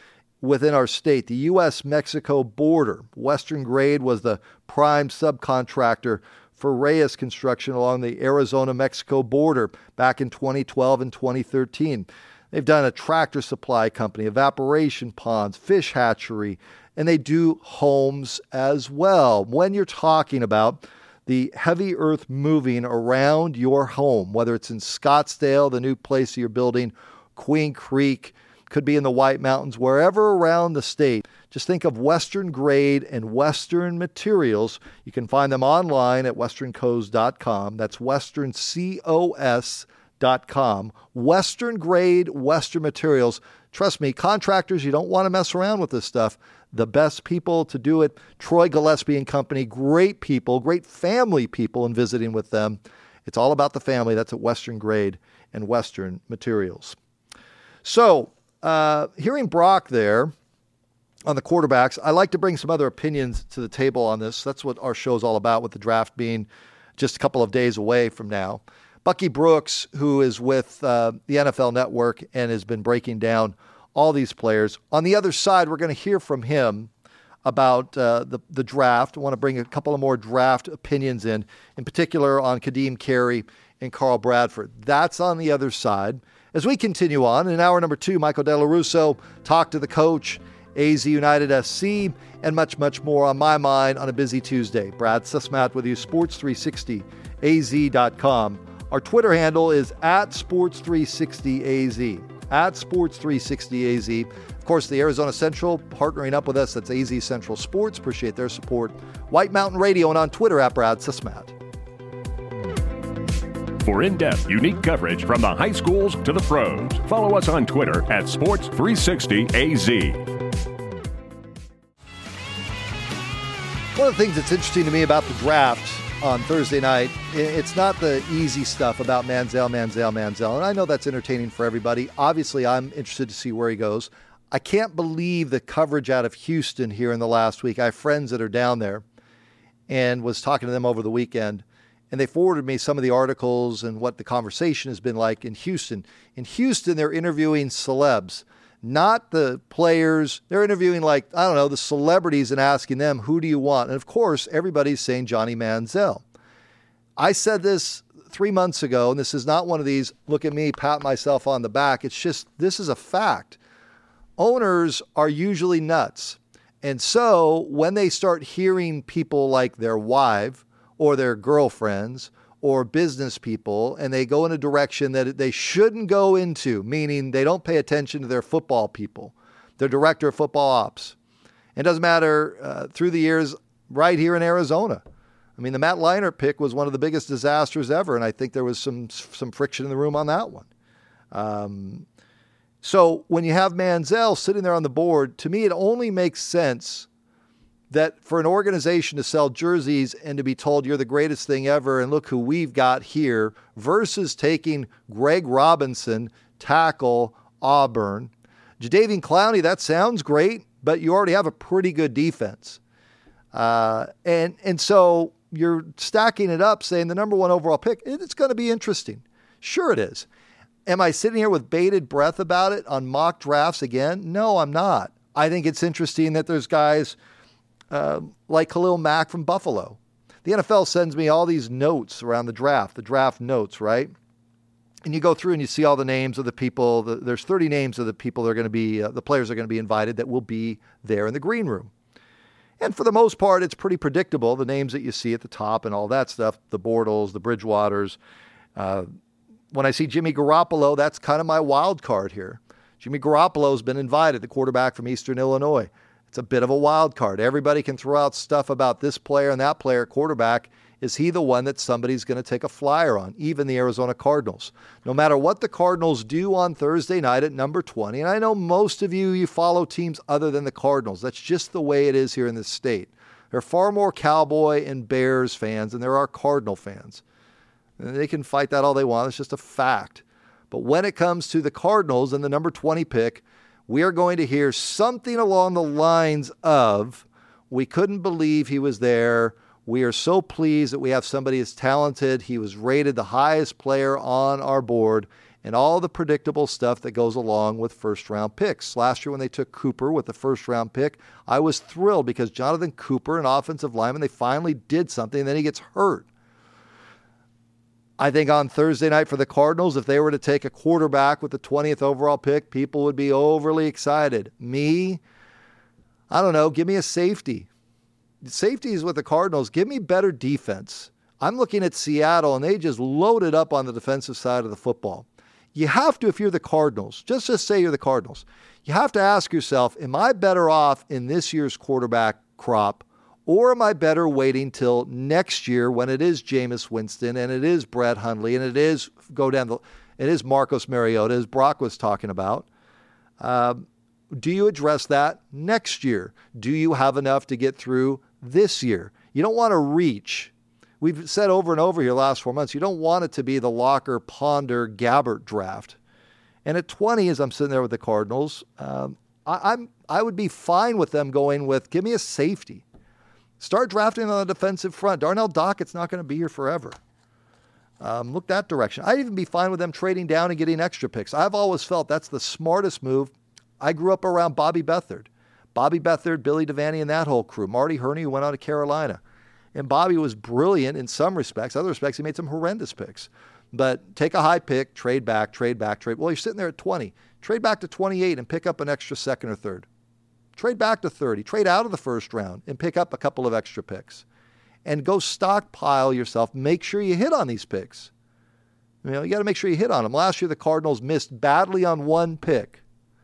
within our state, the U S Mexico border. Western Grade was the prime subcontractor for Reyes Construction along the Arizona-Mexico border back in twenty twelve and twenty thirteen. They've done a tractor supply company, evaporation ponds, fish hatchery, and they do homes as well. When you're talking about the heavy earth moving around your home, whether it's in Scottsdale, the new place you're building, Queen Creek, could be in the White Mountains, wherever around the state, just think of Western Grade and Western Materials. You can find them online at western cos dot com. That's western cos dot com. Western Grade, Western Materials. Trust me, contractors, you don't want to mess around with this stuff. The best people to do it, Troy Gillespie and Company, great people, great family people in visiting with them. It's all about the family. That's at Western Grade and Western Materials. So, uh, hearing Brock there on the quarterbacks, I like to bring some other opinions to the table on this. That's what our show's all about, with the draft being just a couple of days away from now. Bucky Brooks, who is with uh, the N F L Network and has been breaking down all these players. On the other side, we're going to hear from him about uh, the, the draft. I want to bring a couple of more draft opinions in, in particular on Kadeem Carey and Carl Bradford. That's on the other side. As we continue on, in hour number two, Michael Della Russo, talk to the coach, A Z United S C, and much, much more on my mind on a busy Tuesday. Brad Sussmat with you, Sports three sixty A Z dot com. Our Twitter handle is at Sports three sixty A Z. At Sports three sixty A Z. Of course, the Arizona Central partnering up with us. That's A Z Central Sports. Appreciate their support. White Mountain Radio, and on Twitter at Brad Sussmat. For in-depth, unique coverage from the high schools to the pros, follow us on Twitter at Sports three sixty A Z. One of the things that's interesting to me about the draft on Thursday night, it's not the easy stuff about Manziel, Manziel, Manziel. And I know that's entertaining for everybody. Obviously, I'm interested to see where he goes. I can't believe the coverage out of Houston here in the last week. I have friends that are down there and was talking to them over the weekend. And they forwarded me some of the articles and what the conversation has been like in Houston. In Houston, they're interviewing celebs, not the players. They're interviewing, like, I don't know, the celebrities and asking them, who do you want? And, of course, everybody's saying Johnny Manziel. I said this three months ago, and this is not one of these, look at me, pat myself on the back. It's just, this is a fact. Owners are usually nuts. And so when they start hearing people like their wife, or their girlfriends, or business people, and they go in a direction that they shouldn't go into, meaning they don't pay attention to their football people, their director of football ops. It doesn't matter uh, through the years right here in Arizona. I mean, the Matt Leinart pick was one of the biggest disasters ever, and I think there was some some friction in the room on that one. Um, so when you have Manziel sitting there on the board, to me it only makes sense that for an organization to sell jerseys and to be told you're the greatest thing ever and look who we've got here, versus taking Greg Robinson, tackle, Auburn. Jadeveon Clowney, that sounds great, but you already have a pretty good defense. Uh, and, and so you're stacking it up saying the number one overall pick, it's going to be interesting. Sure it is. Am I sitting here with bated breath about it on mock drafts again? No, I'm not. I think it's interesting that there's guys Uh, like Khalil Mack from Buffalo. The N F L sends me all these notes around the draft, the draft notes, right? And you go through and you see all the names of the people. The, there's thirty names of the people that are going to be, uh, the players are going to be invited that will be there in the green room. And for the most part, it's pretty predictable, the names that you see at the top and all that stuff, the Bortles, the Bridgewaters. Uh, when I see Jimmy Garoppolo, that's kind of my wild card here. Jimmy Garoppolo's been invited, the quarterback from Eastern Illinois. It's a bit of a wild card. Everybody can throw out stuff about this player and that player, quarterback. Is he the one that somebody's going to take a flyer on? Even the Arizona Cardinals. No matter what the Cardinals do on Thursday night at number twenty, and I know most of you, you follow teams other than the Cardinals. That's just the way it is here in this state. There are far more Cowboy and Bears fans than there are Cardinal fans. And they can fight that all they want. It's just a fact. But when it comes to the Cardinals and the number twenty pick, we are going to hear something along the lines of, we couldn't believe he was there. We are so pleased that we have somebody as talented. He was rated the highest player on our board, and all the predictable stuff that goes along with first-round picks. Last year when they took Cooper with the first-round pick, I was thrilled because Jonathan Cooper, an offensive lineman, they finally did something, and then he gets hurt. I think on Thursday night for the Cardinals, if they were to take a quarterback with the twentieth overall pick, people would be overly excited. Me, I don't know, give me a safety. Safety is with the Cardinals. Give me better defense. I'm looking at Seattle, and they just loaded up on the defensive side of the football. You have to, if you're the Cardinals, just just say you're the Cardinals, you have to ask yourself, am I better off in this year's quarterback crop, or am I better waiting till next year when it is Jameis Winston and it is Brett Hundley and it is go down the it is Marcus Mariota, as Brock was talking about? Um, do you address that next year? Do you have enough to get through this year? You don't want to reach. We've said over and over here the last four months, you don't want it to be the Locker, Ponder, Gabbert draft. And at twenty, as I'm sitting there with the Cardinals, um, I, I'm I would be fine with them going with, give me a safety. Start drafting on the defensive front. Darnell Dockett's not going to be here forever. Um, look that direction. I'd even be fine with them trading down and getting extra picks. I've always felt that's the smartest move. I grew up around Bobby Beathard. Bobby Beathard, Billy Devaney, and that whole crew. Marty Herney, who went on to Carolina. And Bobby was brilliant in some respects. Other respects, he made some horrendous picks. But take a high pick, trade back, trade back, trade. Well, you're sitting there at twenty. Trade back to twenty-eight and pick up an extra second or third. Trade back to thirty. Trade out of the first round and pick up a couple of extra picks. And go stockpile yourself. Make sure you hit on these picks. You know, you got to make sure you hit on them. Last year, the Cardinals missed badly on one pick.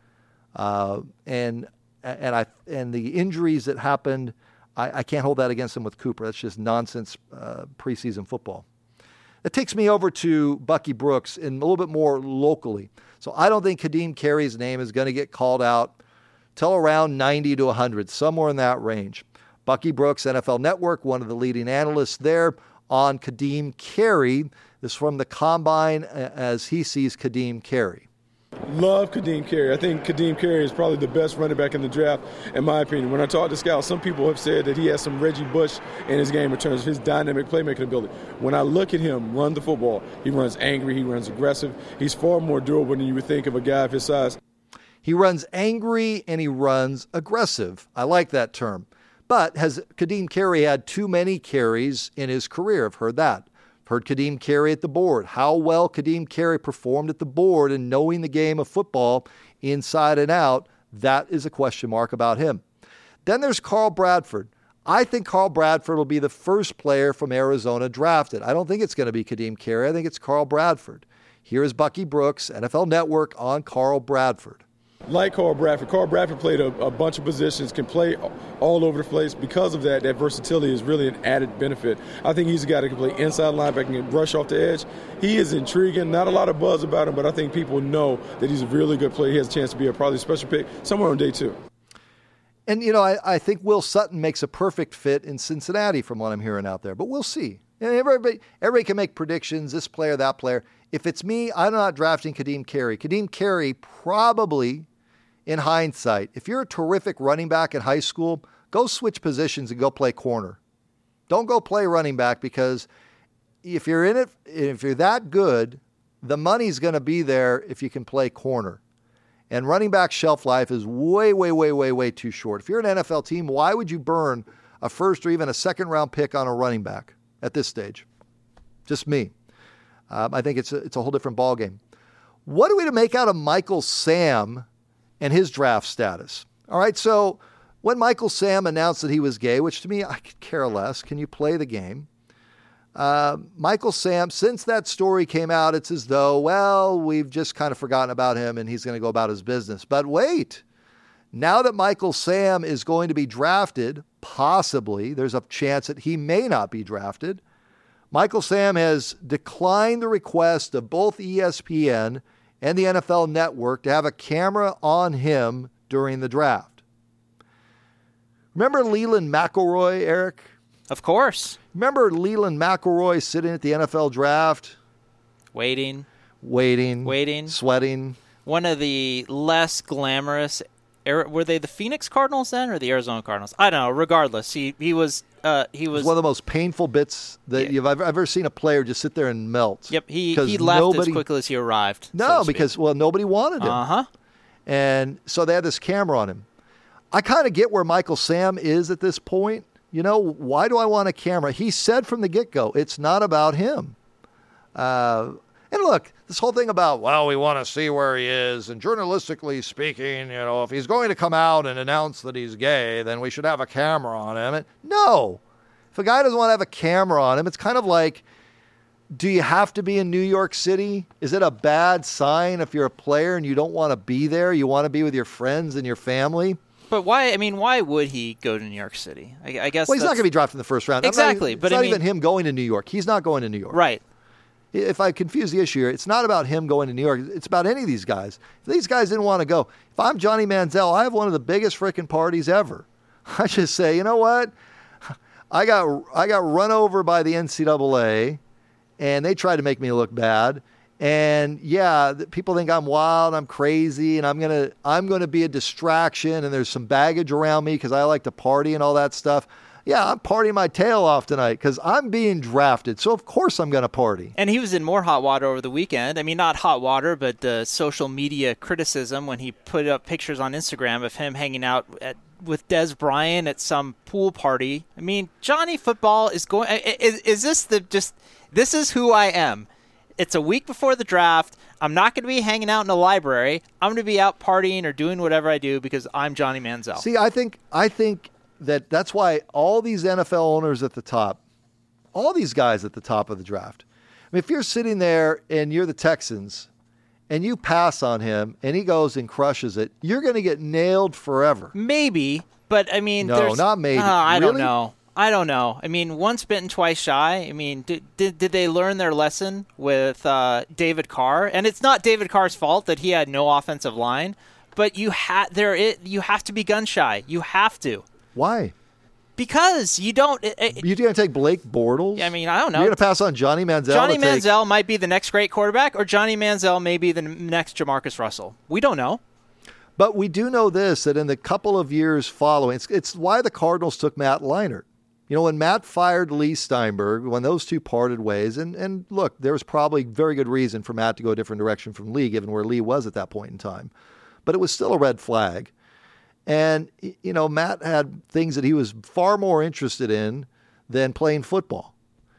Uh, and and I and the injuries that happened, I, I can't hold that against them with Cooper. That's just nonsense uh, preseason football. That takes me over to Bucky Brooks and a little bit more locally. So I don't think Kadeem Carey's name is going to get called out till around ninety to one hundred, somewhere in that range. Bucky Brooks, N F L Network, one of the leading analysts there on Kadeem Carey. This is from the Combine as he sees Kadeem Carey. Love Kadeem Carey. I think Kadeem Carey is probably the best running back in the draft, in my opinion. When I talk to scouts, some people have said that he has some Reggie Bush in his game in terms of his dynamic playmaking ability. When I look at him run the football, he runs angry, he runs aggressive. He's far more durable than you would think of a guy of his size. He runs angry and he runs aggressive. I like that term. But has Kadeem Carey had too many carries in his career? I've heard that. I've heard Kadeem Carey at the board. How well Kadeem Carey performed at the board and knowing the game of football inside and out, that is a question mark about him. Then there's Carl Bradford. I think Carl Bradford will be the first player from Arizona drafted. I don't think it's going to be Kadeem Carey. I think it's Carl Bradford. Here is Bucky Brooks, N F L Network, on Carl Bradford. Like Carl Bradford, Carl Bradford played a, a bunch of positions, can play all over the place. Because of that, that versatility is really an added benefit. I think he's a guy that can play inside linebacker and rush off the edge. He is intriguing. Not a lot of buzz about him, but I think people know that he's a really good player. He has a chance to be a probably special pick somewhere on day two. And, you know, I, I think Will Sutton makes a perfect fit in Cincinnati from what I'm hearing out there. But we'll see. And everybody, everybody can make predictions, this player, that player. If it's me, I'm not drafting Kadeem Carey. Kadeem Carey probably, in hindsight, if you're a terrific running back in high school, go switch positions and go play corner. Don't go play running back, because if you're in it, if you're that good, the money's going to be there if you can play corner. And running back shelf life is way, way, way, way, way too short. If you're an N F L team, why would you burn a first or even a second round pick on a running back at this stage? Just me. Um, I think it's a, it's a whole different ballgame. What are we to make out of Michael Sam and his draft status? All right, so when Michael Sam announced that he was gay, which to me, I could care less. Can you play the game? Uh, Michael Sam, since that story came out, it's as though, well, we've just kind of forgotten about him and he's going to go about his business. But wait, now that Michael Sam is going to be drafted, possibly, there's a chance that he may not be drafted. Michael Sam has declined the request of both E S P N and the N F L Network to have a camera on him during the draft. Remember Leland McElroy, Eric? Of course. Remember Leland McElroy sitting at the N F L draft? Waiting. Waiting. Waiting. Sweating. One of the less glamorous were they the Phoenix Cardinals then or the Arizona Cardinals? I don't know. Regardless, he he was uh, he was, was one of the most painful bits that yeah. you've ever, ever seen a player just sit there and melt. Yep, he he left nobody, as quickly as he arrived. No, so because well, nobody wanted him. Uh huh. And so they had this camera on him. I kind of get where Michael Sam is at this point. You know, why do I want a camera? He said from the get-go, it's not about him. Uh, and look, this whole thing about, well, we want to see where he is, and journalistically speaking, you know, if he's going to come out and announce that he's gay, then we should have a camera on him. And no. If a guy doesn't want to have a camera on him, it's kind of like, do you have to be in New York City? Is it a bad sign if you're a player and you don't want to be there? You want to be with your friends and your family? But why? I mean, why would he go to New York City? I, I guess. Well, he's not going to be drafted in the first round. Exactly, not, but it's I not mean, even him going to New York. He's not going to New York. Right. If I confuse the issue here, it's not about him going to New York. It's about any of these guys. If these guys didn't want to go, if I'm Johnny Manziel, I have one of the biggest freaking parties ever. I just say, you know what? I got I got run over by the N C double A, and they tried to make me look bad. And yeah, people think I'm wild, I'm crazy, and I'm gonna I'm gonna be a distraction. And there's some baggage around me because I like to party and all that stuff. Yeah, I'm partying my tail off tonight because I'm being drafted. So of course I'm gonna party. And he was in more hot water over the weekend. I mean, not hot water, but uh, social media criticism when he put up pictures on Instagram of him hanging out at, with Des Bryant at some pool party. I mean, Johnny Football is going. Is, is this the just? This is who I am. It's a week before the draft. I'm not going to be hanging out in the library. I'm going to be out partying or doing whatever I do because I'm Johnny Manziel. See, I think I think that that's why all these N F L owners at the top, all these guys at the top of the draft, I mean, if you're sitting there and you're the Texans and you pass on him and he goes and crushes it, you're going to get nailed forever. Maybe, but I mean, no, there's, not maybe. Uh, I really? don't know. I don't know. I mean, once bitten, twice shy. I mean, did did, did they learn their lesson with uh, David Carr? And it's not David Carr's fault that he had no offensive line, but you ha- there it, you have to be gun shy. You have to. Why? Because you don't. It, it, You're going to take Blake Bortles? I mean, I don't know. You're going to pass on Johnny Manziel? Johnny to Manziel take... might be the next great quarterback, or Johnny Manziel may be the next Jamarcus Russell. We don't know. But we do know this, that in the couple of years following, it's, it's why the Cardinals took Matt Leinart. You know, when Matt fired Lee Steinberg, when those two parted ways, and, and look, there was probably very good reason for Matt to go a different direction from Lee, given where Lee was at that point in time. But it was still a red flag. And, you know, Matt had things that he was far more interested in than playing football.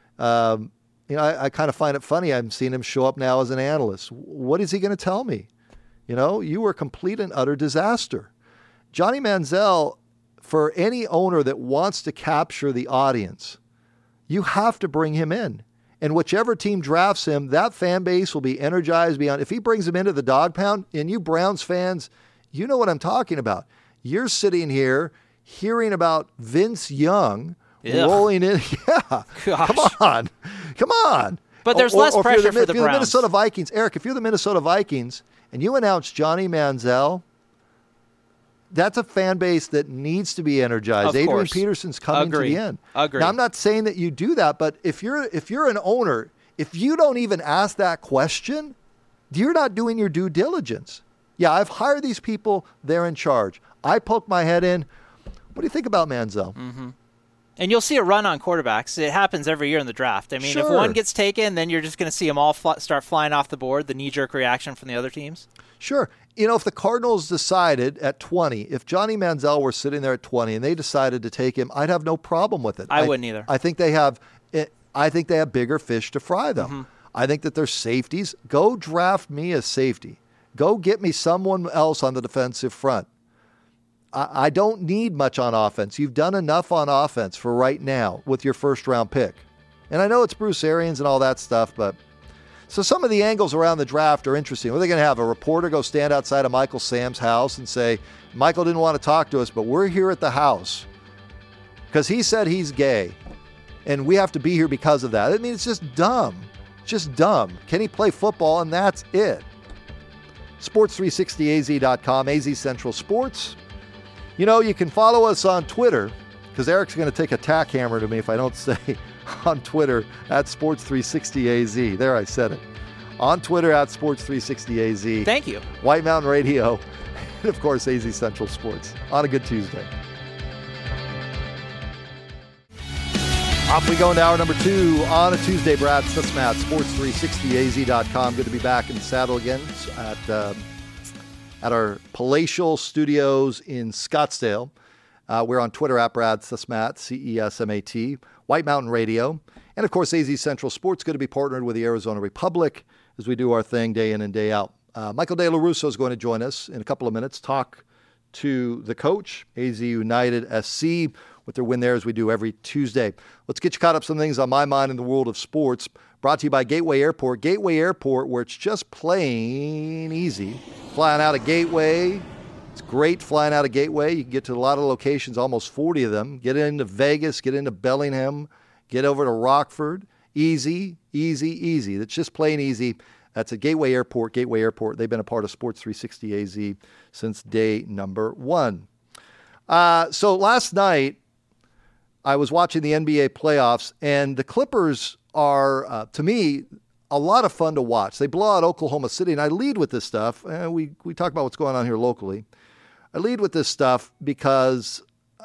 Um, you know, I, I kind of find it funny. I'm seeing him show up now as an analyst. What is he going to tell me? You know, you were a complete and utter disaster. Johnny Manziel, for any owner that wants to capture the audience, you have to bring him in. And whichever team drafts him, that fan base will be energized beyond. If he brings him into the dog pound, and you Browns fans, you know what I'm talking about. You're sitting here hearing about Vince Young yeah. rolling in. Yeah. Gosh. Come on. Come on. But there's or, less or pressure the, for the if you're Browns. the Minnesota Vikings, Eric, if you're the Minnesota Vikings and you announce Johnny Manziel, that's a fan base that needs to be energized. Of Adrian course. Peterson's coming Agree. to the end. Agree. Now, I'm not saying that you do that, but if you're if you're an owner, if you don't even ask that question, you're not doing your due diligence. Yeah, I've hired these people. They're in charge. I poke my head in. What do you think about Manziel? Mm-hmm. And you'll see a run on quarterbacks. It happens every year in the draft. I mean, sure. if one gets taken, then you're just going to see them all fl- start flying off the board, the knee-jerk reaction from the other teams. Sure. You know, if the Cardinals decided at twenty, if Johnny Manziel were sitting there at twenty and they decided to take him, I'd have no problem with it. I, I wouldn't either. I think they have I think they have bigger fish to fry, though. Mm-hmm. I think that they're safeties. Go draft me a safety. Go get me someone else on the defensive front. I, I don't need much on offense. You've done enough on offense for right now with your first-round pick. And I know it's Bruce Arians and all that stuff, but... So some of the angles around the draft are interesting. What are they going to have? A reporter go stand outside of Michael Sam's house and say, Michael didn't want to talk to us, but we're here at the house because he said he's gay, and we have to be here because of that. I mean, it's just dumb. Just dumb. Can he play football? And that's it. sports three sixty A Z dot com, A Z Central Sports. You know, you can follow us on Twitter, because Eric's going to take a tack hammer to me if I don't say on Twitter at sports three sixty A Z. There, I said it. On Twitter at sports three sixty A Z. Thank you. White Mountain Radio. and, of course, A Z Central Sports on a good Tuesday. Off we go into hour number two on a Tuesday. Brad Sussman, Sports three sixty A Z dot com. Good to be back in the saddle again at uh, at our palatial studios in Scottsdale. Uh, we're on Twitter at Brad Sussman, C E S M A T, White Mountain Radio, and of course A Z Central Sports. Good to be partnered with the Arizona Republic as we do our thing day in and day out. Uh, Michael De La Russo is going to join us in a couple of minutes. Talk to the coach, A Z United S C, with their win there as we do every Tuesday. Let's get you caught up some things on my mind in the world of sports. Brought to you by Gateway Airport. Gateway Airport, where it's just plain easy. Flying out of Gateway. It's great flying out of Gateway. You can get to a lot of locations, almost forty of them. Get into Vegas, get into Bellingham, get over to Rockford. Easy, easy, easy. It's just plain easy. That's at Gateway Airport. Gateway Airport. They've been a part of Sports three sixty A Z since day number one. Uh, so last night, I was watching the N B A playoffs, and the Clippers are, uh, to me, a lot of fun to watch. They blow out Oklahoma City, and I lead with this stuff. And we, we talk about what's going on here locally. I lead with this stuff because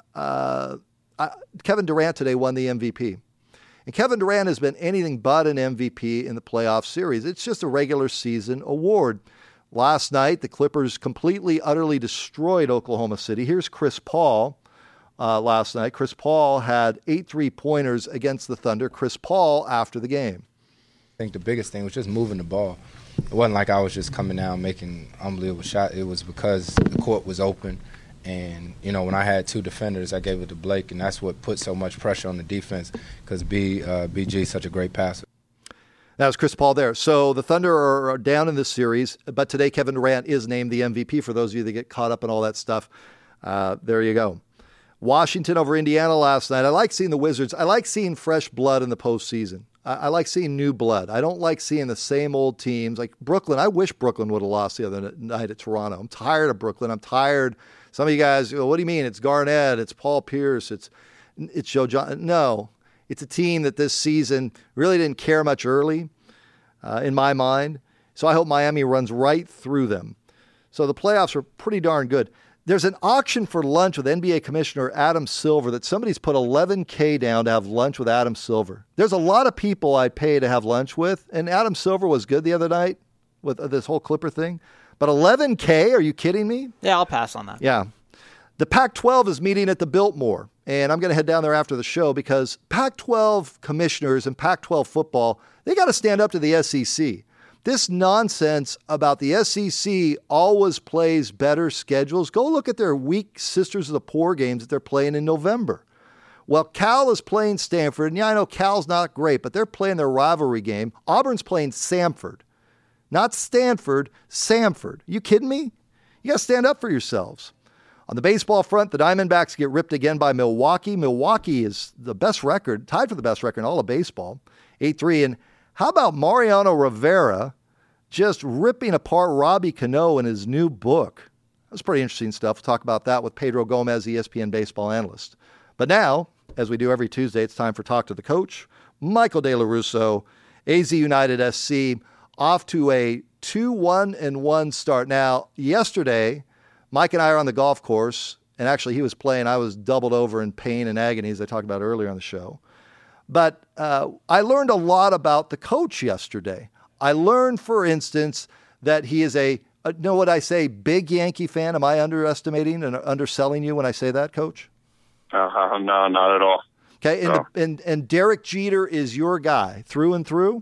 uh, I, Kevin Durant today won the M V P. And Kevin Durant has been anything but an M V P in the playoff series. It's just a regular season award. Last night, the Clippers completely, utterly destroyed Oklahoma City. Here's Chris Paul. Uh, last night, Chris Paul had eight three-pointers against the Thunder. Chris Paul after the game. I think the biggest thing was just moving the ball. It wasn't like I was just coming down making unbelievable shots. It was because the court was open. And, you know, when I had two defenders, I gave it to Blake, and that's what put so much pressure on the defense because B, uh, B G is such a great passer. That was Chris Paul there. So the Thunder are down in this series, but today Kevin Durant is named the M V P for those of you that get caught up in all that stuff. Uh, there you go. Washington over Indiana last night. I like seeing the Wizards. I like seeing fresh blood in the postseason. I, I like seeing new blood. I don't like seeing the same old teams. Like Brooklyn, I wish Brooklyn would have lost the other night at Toronto. I'm tired of Brooklyn. I'm tired. Some of you guys, what do you mean? It's Garnett. It's Paul Pierce. It's it's Joe Johnson. No, it's a team that this season really didn't care much early, uh, in my mind. So I hope Miami runs right through them. So the playoffs are pretty darn good. There's an auction for lunch with N B A Commissioner Adam Silver that somebody's put eleven K down to have lunch with Adam Silver. There's a lot of people I'd pay to have lunch with, and Adam Silver was good the other night with this whole Clipper thing. But eleven K, are you kidding me? Yeah, I'll pass on that. Yeah. The Pac twelve is meeting at the Biltmore, and I'm going to head down there after the show because Pac twelve commissioners and Pac twelve football, they got to stand up to the S E C. This nonsense about the S E C always plays better schedules. Go look at their weak Sisters of the Poor games that they're playing in November. Well, Cal is playing Stanford, and yeah, I know Cal's not great, but they're playing their rivalry game. Auburn's playing Samford. Not Stanford, Samford. You kidding me? You got to stand up for yourselves. On the baseball front, the Diamondbacks get ripped again by Milwaukee. Milwaukee is the best record, tied for the best record in all of baseball, eight three. And how about Mariano Rivera just ripping apart Robbie Cano in his new book? That's pretty interesting stuff. We'll talk about that with Pedro Gomez, E S P N baseball analyst. But now, as we do every Tuesday, it's time for Talk to the Coach. Michael De La Russo, A Z United S C, off to a two one and one start. Now, yesterday, Mike and I are on the golf course, and actually he was playing. I was doubled over in pain and agony, as I talked about earlier on the show. But uh, I learned a lot about the coach yesterday. I learned, for instance, that he is a, uh, know what I say, big Yankee fan. Am I underestimating and underselling you when I say that, Coach? Uh, no, not at all. Okay, and, no. the, and and Derek Jeter is your guy through and through?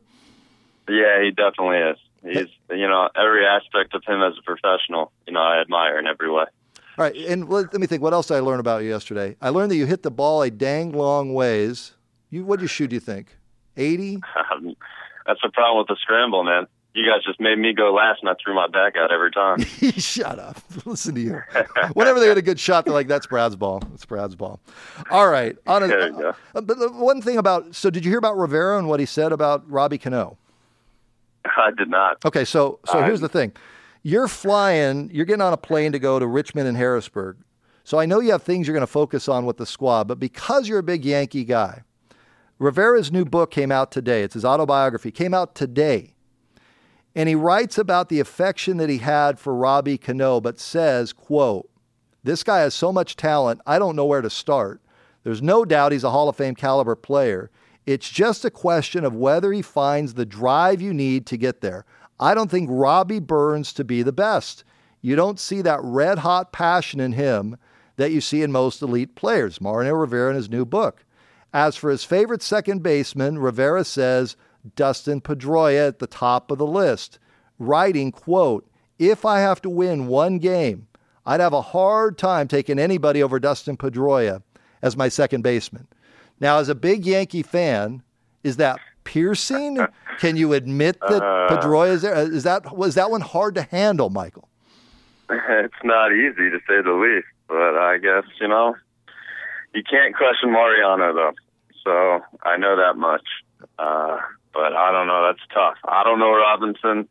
Yeah, he definitely is. He's, you know, every aspect of him as a professional, you know, I admire in every way. All right, and let, let me think. What else did I learn about you yesterday? I learned that you hit the ball a dang long ways. You, what'd you shoot, do you think? eighty? That's the problem with the scramble, man. You guys just made me go last, and I threw my back out every time. Shut up. Listen to you. Whenever they had a good shot, they're like, that's Brad's ball. That's Brad's ball. All right. On a, there you go. Uh, but the one thing about, so did you hear about Rivera and what he said about Robbie Cano? I did not. Okay, so so I, here's the thing. You're flying, you're getting on a plane to go to Richmond and Harrisburg. So I know you have things you're going to focus on with the squad, but because you're a big Yankee guy, Rivera's new book came out today. It's his autobiography. Came out today. And he writes about the affection that he had for Robbie Cano, but says, quote, "This guy has so much talent, I don't know where to start. There's no doubt he's a Hall of Fame caliber player. It's just a question of whether he finds the drive you need to get there. I don't think Robbie burns to be the best. You don't see that red-hot passion in him that you see in most elite players." Mariano Rivera in his new book. As for his favorite second baseman, Rivera says Dustin Pedroia at the top of the list, writing, quote, "If I have to win one game, I'd have a hard time taking anybody over Dustin Pedroia as my second baseman." Now, as a big Yankee fan, is that piercing? Can you admit that uh, Pedroia is there? Is that, was that one hard to handle, Michael? It's not easy, to say the least. But I guess, you know, you can't question Mariano, though. So I know that much. Uh, but I don't know. That's tough. I don't know Robinson,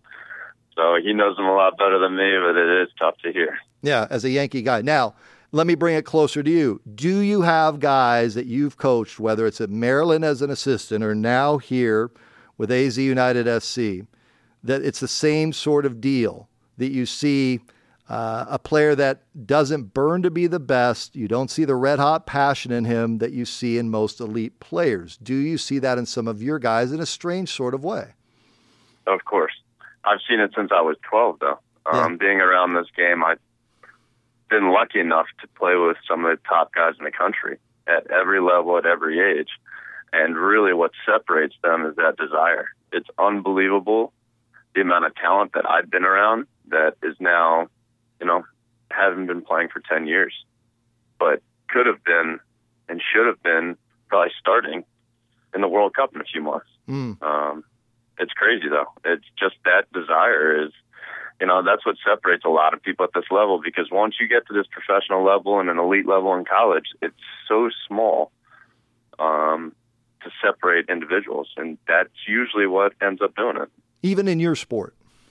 so he knows him a lot better than me, but it is tough to hear. Yeah, as a Yankee guy. Now, let me bring it closer to you. Do you have guys that you've coached, whether it's at Maryland as an assistant or now here with A Z United S C, that it's the same sort of deal that you see uh, a player that doesn't burn to be the best, you don't see the red-hot passion in him that you see in most elite players? Do you see that in some of your guys in a strange sort of way? Of course. I've seen it since I was twelve, though. Um, yeah. Being around this game, I've been lucky enough to play with some of the top guys in the country at every level, at every age. And really what separates them is that desire. It's unbelievable the amount of talent that I've been around that is now, you know, haven't been playing for ten years, but could have been and should have been probably starting in the World Cup in a few months. Mm. Um, it's crazy, though. It's just that desire is, you know, that's what separates a lot of people at this level, because once you get to this professional level and an elite level in college, it's so small um, to separate individuals, and that's usually what ends up doing it. Even in your sport?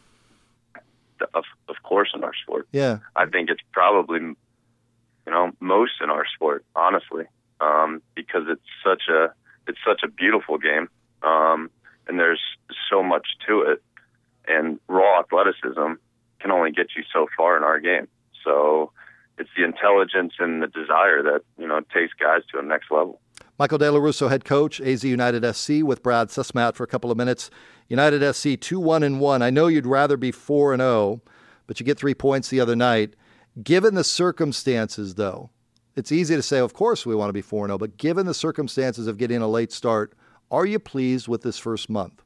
Of, of course, in our sport. Yeah. I think it's probably, you know, most in our sport, honestly, um, because it's such a it's such a beautiful game, um, and there's so much to it. And raw athleticism can only get you so far in our game. So it's the intelligence and the desire that, you know, takes guys to a next level. Michael De La Russo, head coach, A Z United S C, with Brad Sussmat for a couple of minutes. United S C two one and one. I know you'd rather be four and oh, but you get three points the other night. Given the circumstances, though, it's easy to say, of course, we want to be four and oh, but given the circumstances of getting a late start, are you pleased with this first month?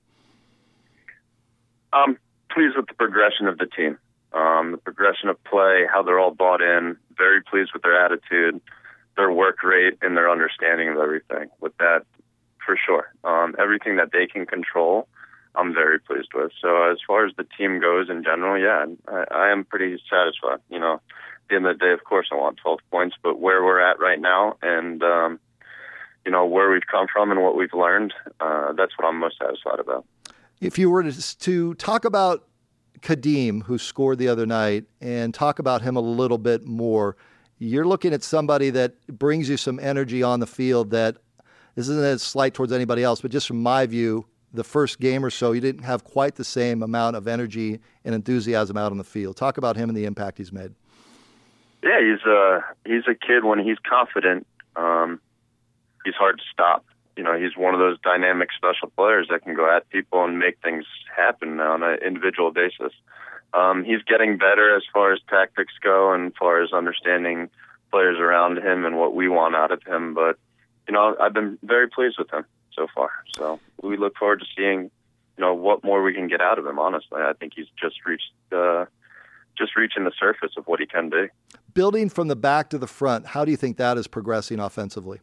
I'm pleased with the progression of the team, um, the progression of play, how they're all bought in. Very pleased with their attitude, their work rate, and their understanding of everything. With that, for sure. Um, everything that they can control, I'm very pleased with. So as far as the team goes in general, yeah, I, I am pretty satisfied. You know, at the end of the day, of course, I want twelve points, but where we're at right now and, um, you know, where we've come from and what we've learned, uh, that's what I'm most satisfied about. If you were to, to talk about Kadeem, who scored the other night, and talk about him a little bit more, you're looking at somebody that brings you some energy on the field that this isn't a slight towards anybody else, but just from my view, the first game or so, you didn't have quite the same amount of energy and enthusiasm out on the field. Talk about him and the impact he's made. Yeah, he's a, he's a kid when he's confident. Um, he's hard to stop. You know, he's one of those dynamic special players that can go at people and make things happen on an individual basis. Um, he's getting better as far as tactics go and as far as understanding players around him and what we want out of him. But, you know, I've been very pleased with him so far. So we look forward to seeing, you know, what more we can get out of him, honestly. I think he's just reached, uh, just reaching the surface of what he can be. Building from the back to the front, how do you think that is progressing offensively?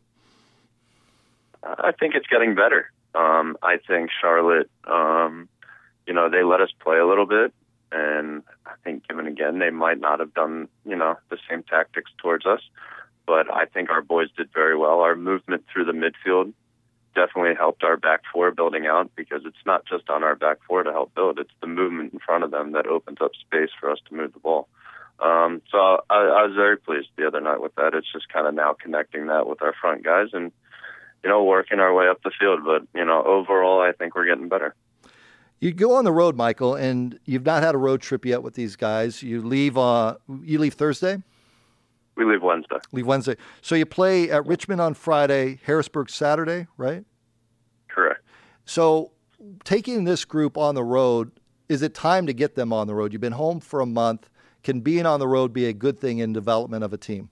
I think it's getting better. Um, I think Charlotte, um, you know, they let us play a little bit. And I think, given again, they might not have done, you know, the same tactics towards us. But I think our boys did very well. Our movement through the midfield definitely helped our back four building out, because it's not just on our back four to help build. It's the movement in front of them that opens up space for us to move the ball. Um, so I, I was very pleased the other night with that. It's just kind of now connecting that with our front guys and, you know, working our way up the field. But, you know, overall, I think we're getting better. You go on the road, Michael, and you've not had a road trip yet with these guys. You leave uh, you leave Thursday? We leave Wednesday. Leave Wednesday. So you play at Richmond on Friday, Harrisburg Saturday, right? Correct. So taking this group on the road, is it time to get them on the road? You've been home for a month. Can being on the road be a good thing in development of a team?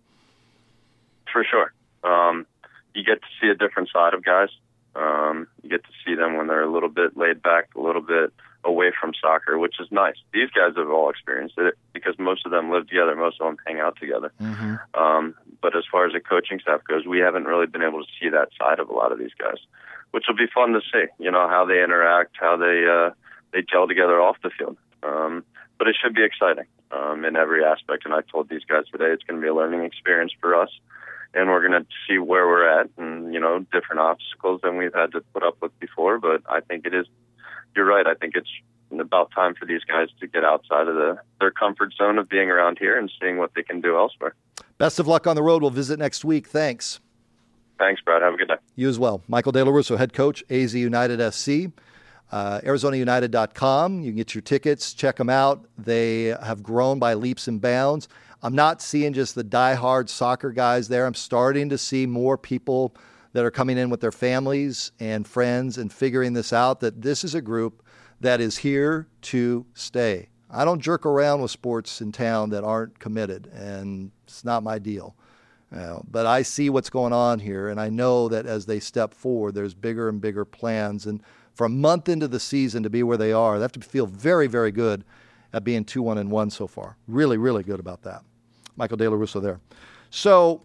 For sure. Um, you get to see a different side of guys. Um, you get to see them when they're a little bit laid back, a little bit away from soccer, which is nice. These guys have all experienced it because most of them live together. Most of them hang out together. Mm-hmm. Um, but as far as the coaching staff goes, we haven't really been able to see that side of a lot of these guys, which will be fun to see, you know, how they interact, how they, uh, they gel together off the field. Um, but it should be exciting, um, in every aspect. And I told these guys today, it's going to be a learning experience for us. And we're going to see where we're at and, you know, different obstacles than we've had to put up with before. But I think it is, you're right. I think it's about time for these guys to get outside of the, their comfort zone of being around here and seeing what they can do elsewhere. Best of luck on the road. We'll visit next week. Thanks. Thanks, Brad. Have a good day. You as well. Michael De La Russo, head coach, A Z United S C. Uh, Arizona United dot com. You can get your tickets. Check them out. They have grown by leaps and bounds. I'm not seeing just the diehard soccer guys there. I'm starting to see more people that are coming in with their families and friends and figuring this out, that this is a group that is here to stay. I don't jerk around with sports in town that aren't committed, and it's not my deal. You know, but I see what's going on here, and I know that as they step forward, there's bigger and bigger plans. And for a month into the season to be where they are, they have to feel very, very good at being two one and one so far. Really, really good about that. Michael De La Russo there. So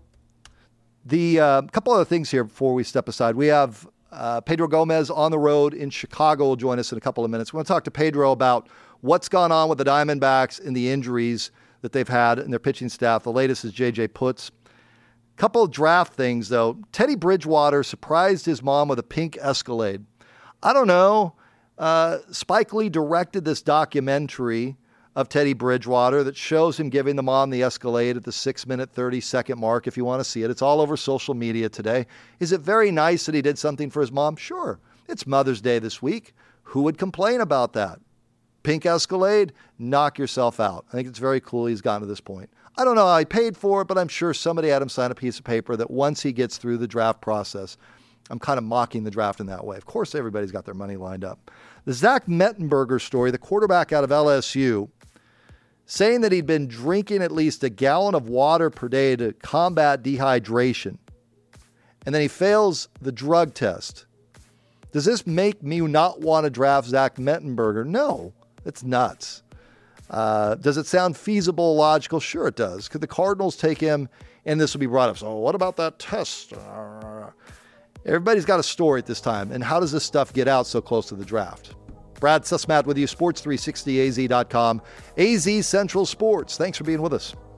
the uh, couple other things here before we step aside. We have uh, Pedro Gomez on the road in Chicago will join us in a couple of minutes. We want to talk to Pedro about what's gone on with the Diamondbacks and the injuries that they've had in their pitching staff. The latest is J J Putz. Couple of draft things, though. Teddy Bridgewater surprised his mom with a pink Escalade. I don't know. Uh, Spike Lee directed this documentary of Teddy Bridgewater that shows him giving the mom the Escalade at the six minute, thirty second mark, if you want to see it. It's all over social media today. Is it very nice that he did something for his mom? Sure. It's Mother's Day this week. Who would complain about that? Pink Escalade? Knock yourself out. I think it's very cool he's gotten to this point. I don't know how he paid for it, but I'm sure somebody had him sign a piece of paper that once he gets through the draft process, I'm kind of mocking the draft in that way. Of course, everybody's got their money lined up. The Zach Mettenberger story, the quarterback out of L S U, saying that he'd been drinking at least a gallon of water per day to combat dehydration, and then he fails the drug test. Does this make me not want to draft Zach Mettenberger? No, it's nuts. Uh, does it sound feasible, logical? Sure it does. Could the Cardinals take him, and this will be brought up? So what about that test? Everybody's got a story at this time, and how does this stuff get out so close to the draft? Brad Sussman with you, sports three sixty A Z dot com, A Z Central Sports. Thanks for being with us.